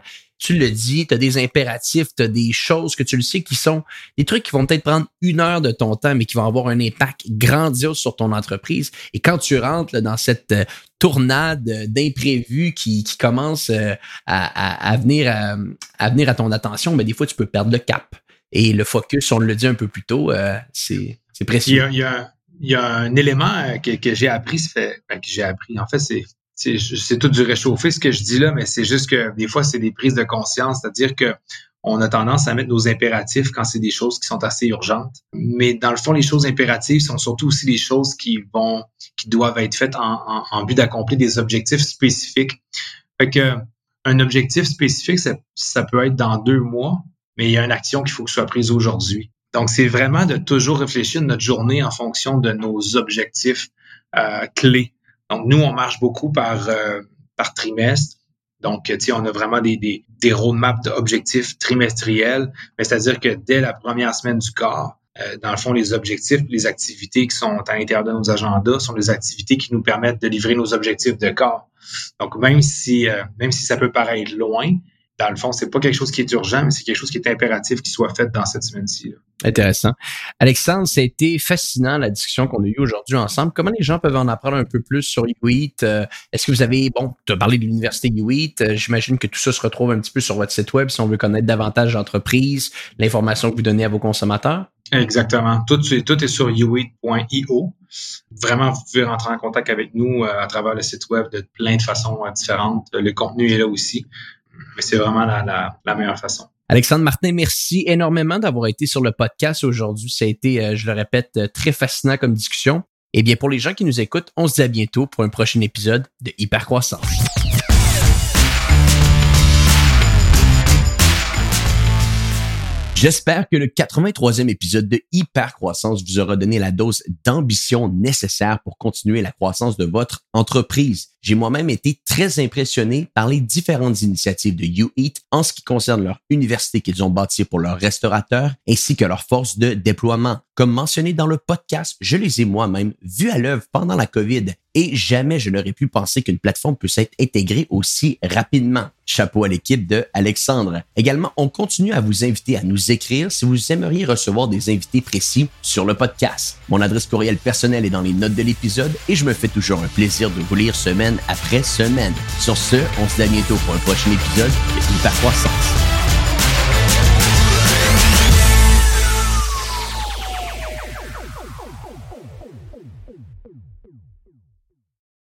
le dis, tu as des impératifs, tu as des choses que tu le sais qui sont des trucs qui vont peut-être prendre 1 heure de ton temps, mais qui vont avoir un impact grandiose sur ton entreprise. Et quand tu rentres là, dans cette tournade d'imprévus qui commence à venir à ton attention, mais des fois, tu peux perdre le cap. Et le focus, on le dit un peu plus tôt, c'est précieux. Il y a un élément que j'ai appris, en fait, c'est tout du réchauffé ce que je dis là, mais c'est juste que des fois, c'est des prises de conscience, c'est-à-dire que on a tendance à mettre nos impératifs quand c'est des choses qui sont assez urgentes. Mais dans le fond, les choses impératives sont surtout aussi des choses qui doivent être faites en but d'accomplir des objectifs spécifiques. Fait que un objectif spécifique, ça peut être dans 2 mois, mais il y a une action qu'il faut que soit prise aujourd'hui. Donc, c'est vraiment de toujours réfléchir notre journée en fonction de nos objectifs clés. Donc, nous, on marche beaucoup par trimestre. Donc, tu sais, on a vraiment des roadmaps d'objectifs trimestriels. Mais c'est-à-dire que dès la première semaine du quart, dans le fond, les objectifs, les activités qui sont à l'intérieur de nos agendas sont des activités qui nous permettent de livrer nos objectifs de quart. Donc, même si ça peut paraître loin, dans le fond, c'est pas quelque chose qui est urgent, mais c'est quelque chose qui est impératif qui soit fait dans cette semaine-ci. Intéressant. Alexandre, ça a été fascinant la discussion qu'on a eue aujourd'hui ensemble. Comment les gens peuvent en apprendre un peu plus sur YouEat? Est-ce que vous avez, tu as parlé de l'université YouEat, j'imagine que tout ça se retrouve un petit peu sur votre site web si on veut connaître davantage l'entreprise, l'information que vous donnez à vos consommateurs? Exactement. Tout est sur youeat.io. Vraiment, vous pouvez rentrer en contact avec nous à travers le site web de plein de façons différentes. Le contenu est là aussi. Mais c'est vraiment la meilleure façon. Alexandre Martin, merci énormément d'avoir été sur le podcast aujourd'hui. Ça a été, je le répète, très fascinant comme discussion. Eh bien, pour les gens qui nous écoutent, on se dit à bientôt pour un prochain épisode de Hypercroissance. J'espère que le 83e épisode de Hypercroissance vous aura donné la dose d'ambition nécessaire pour continuer la croissance de votre entreprise. J'ai moi-même été très impressionné par les différentes initiatives de YouEat en ce qui concerne leur université qu'ils ont bâtie pour leurs restaurateurs ainsi que leur force de déploiement. Comme mentionné dans le podcast, je les ai moi-même vus à l'œuvre pendant la COVID et jamais je n'aurais pu penser qu'une plateforme puisse être intégrée aussi rapidement. Chapeau à l'équipe de Alexandre. Également, on continue à vous inviter à nous écrire si vous aimeriez recevoir des invités précis sur le podcast. Mon adresse courriel personnelle est dans les notes de l'épisode et je me fais toujours un plaisir de vous lire semaine après semaine. Sur ce, on se dit à bientôt pour un prochain épisode de Hypercroissance.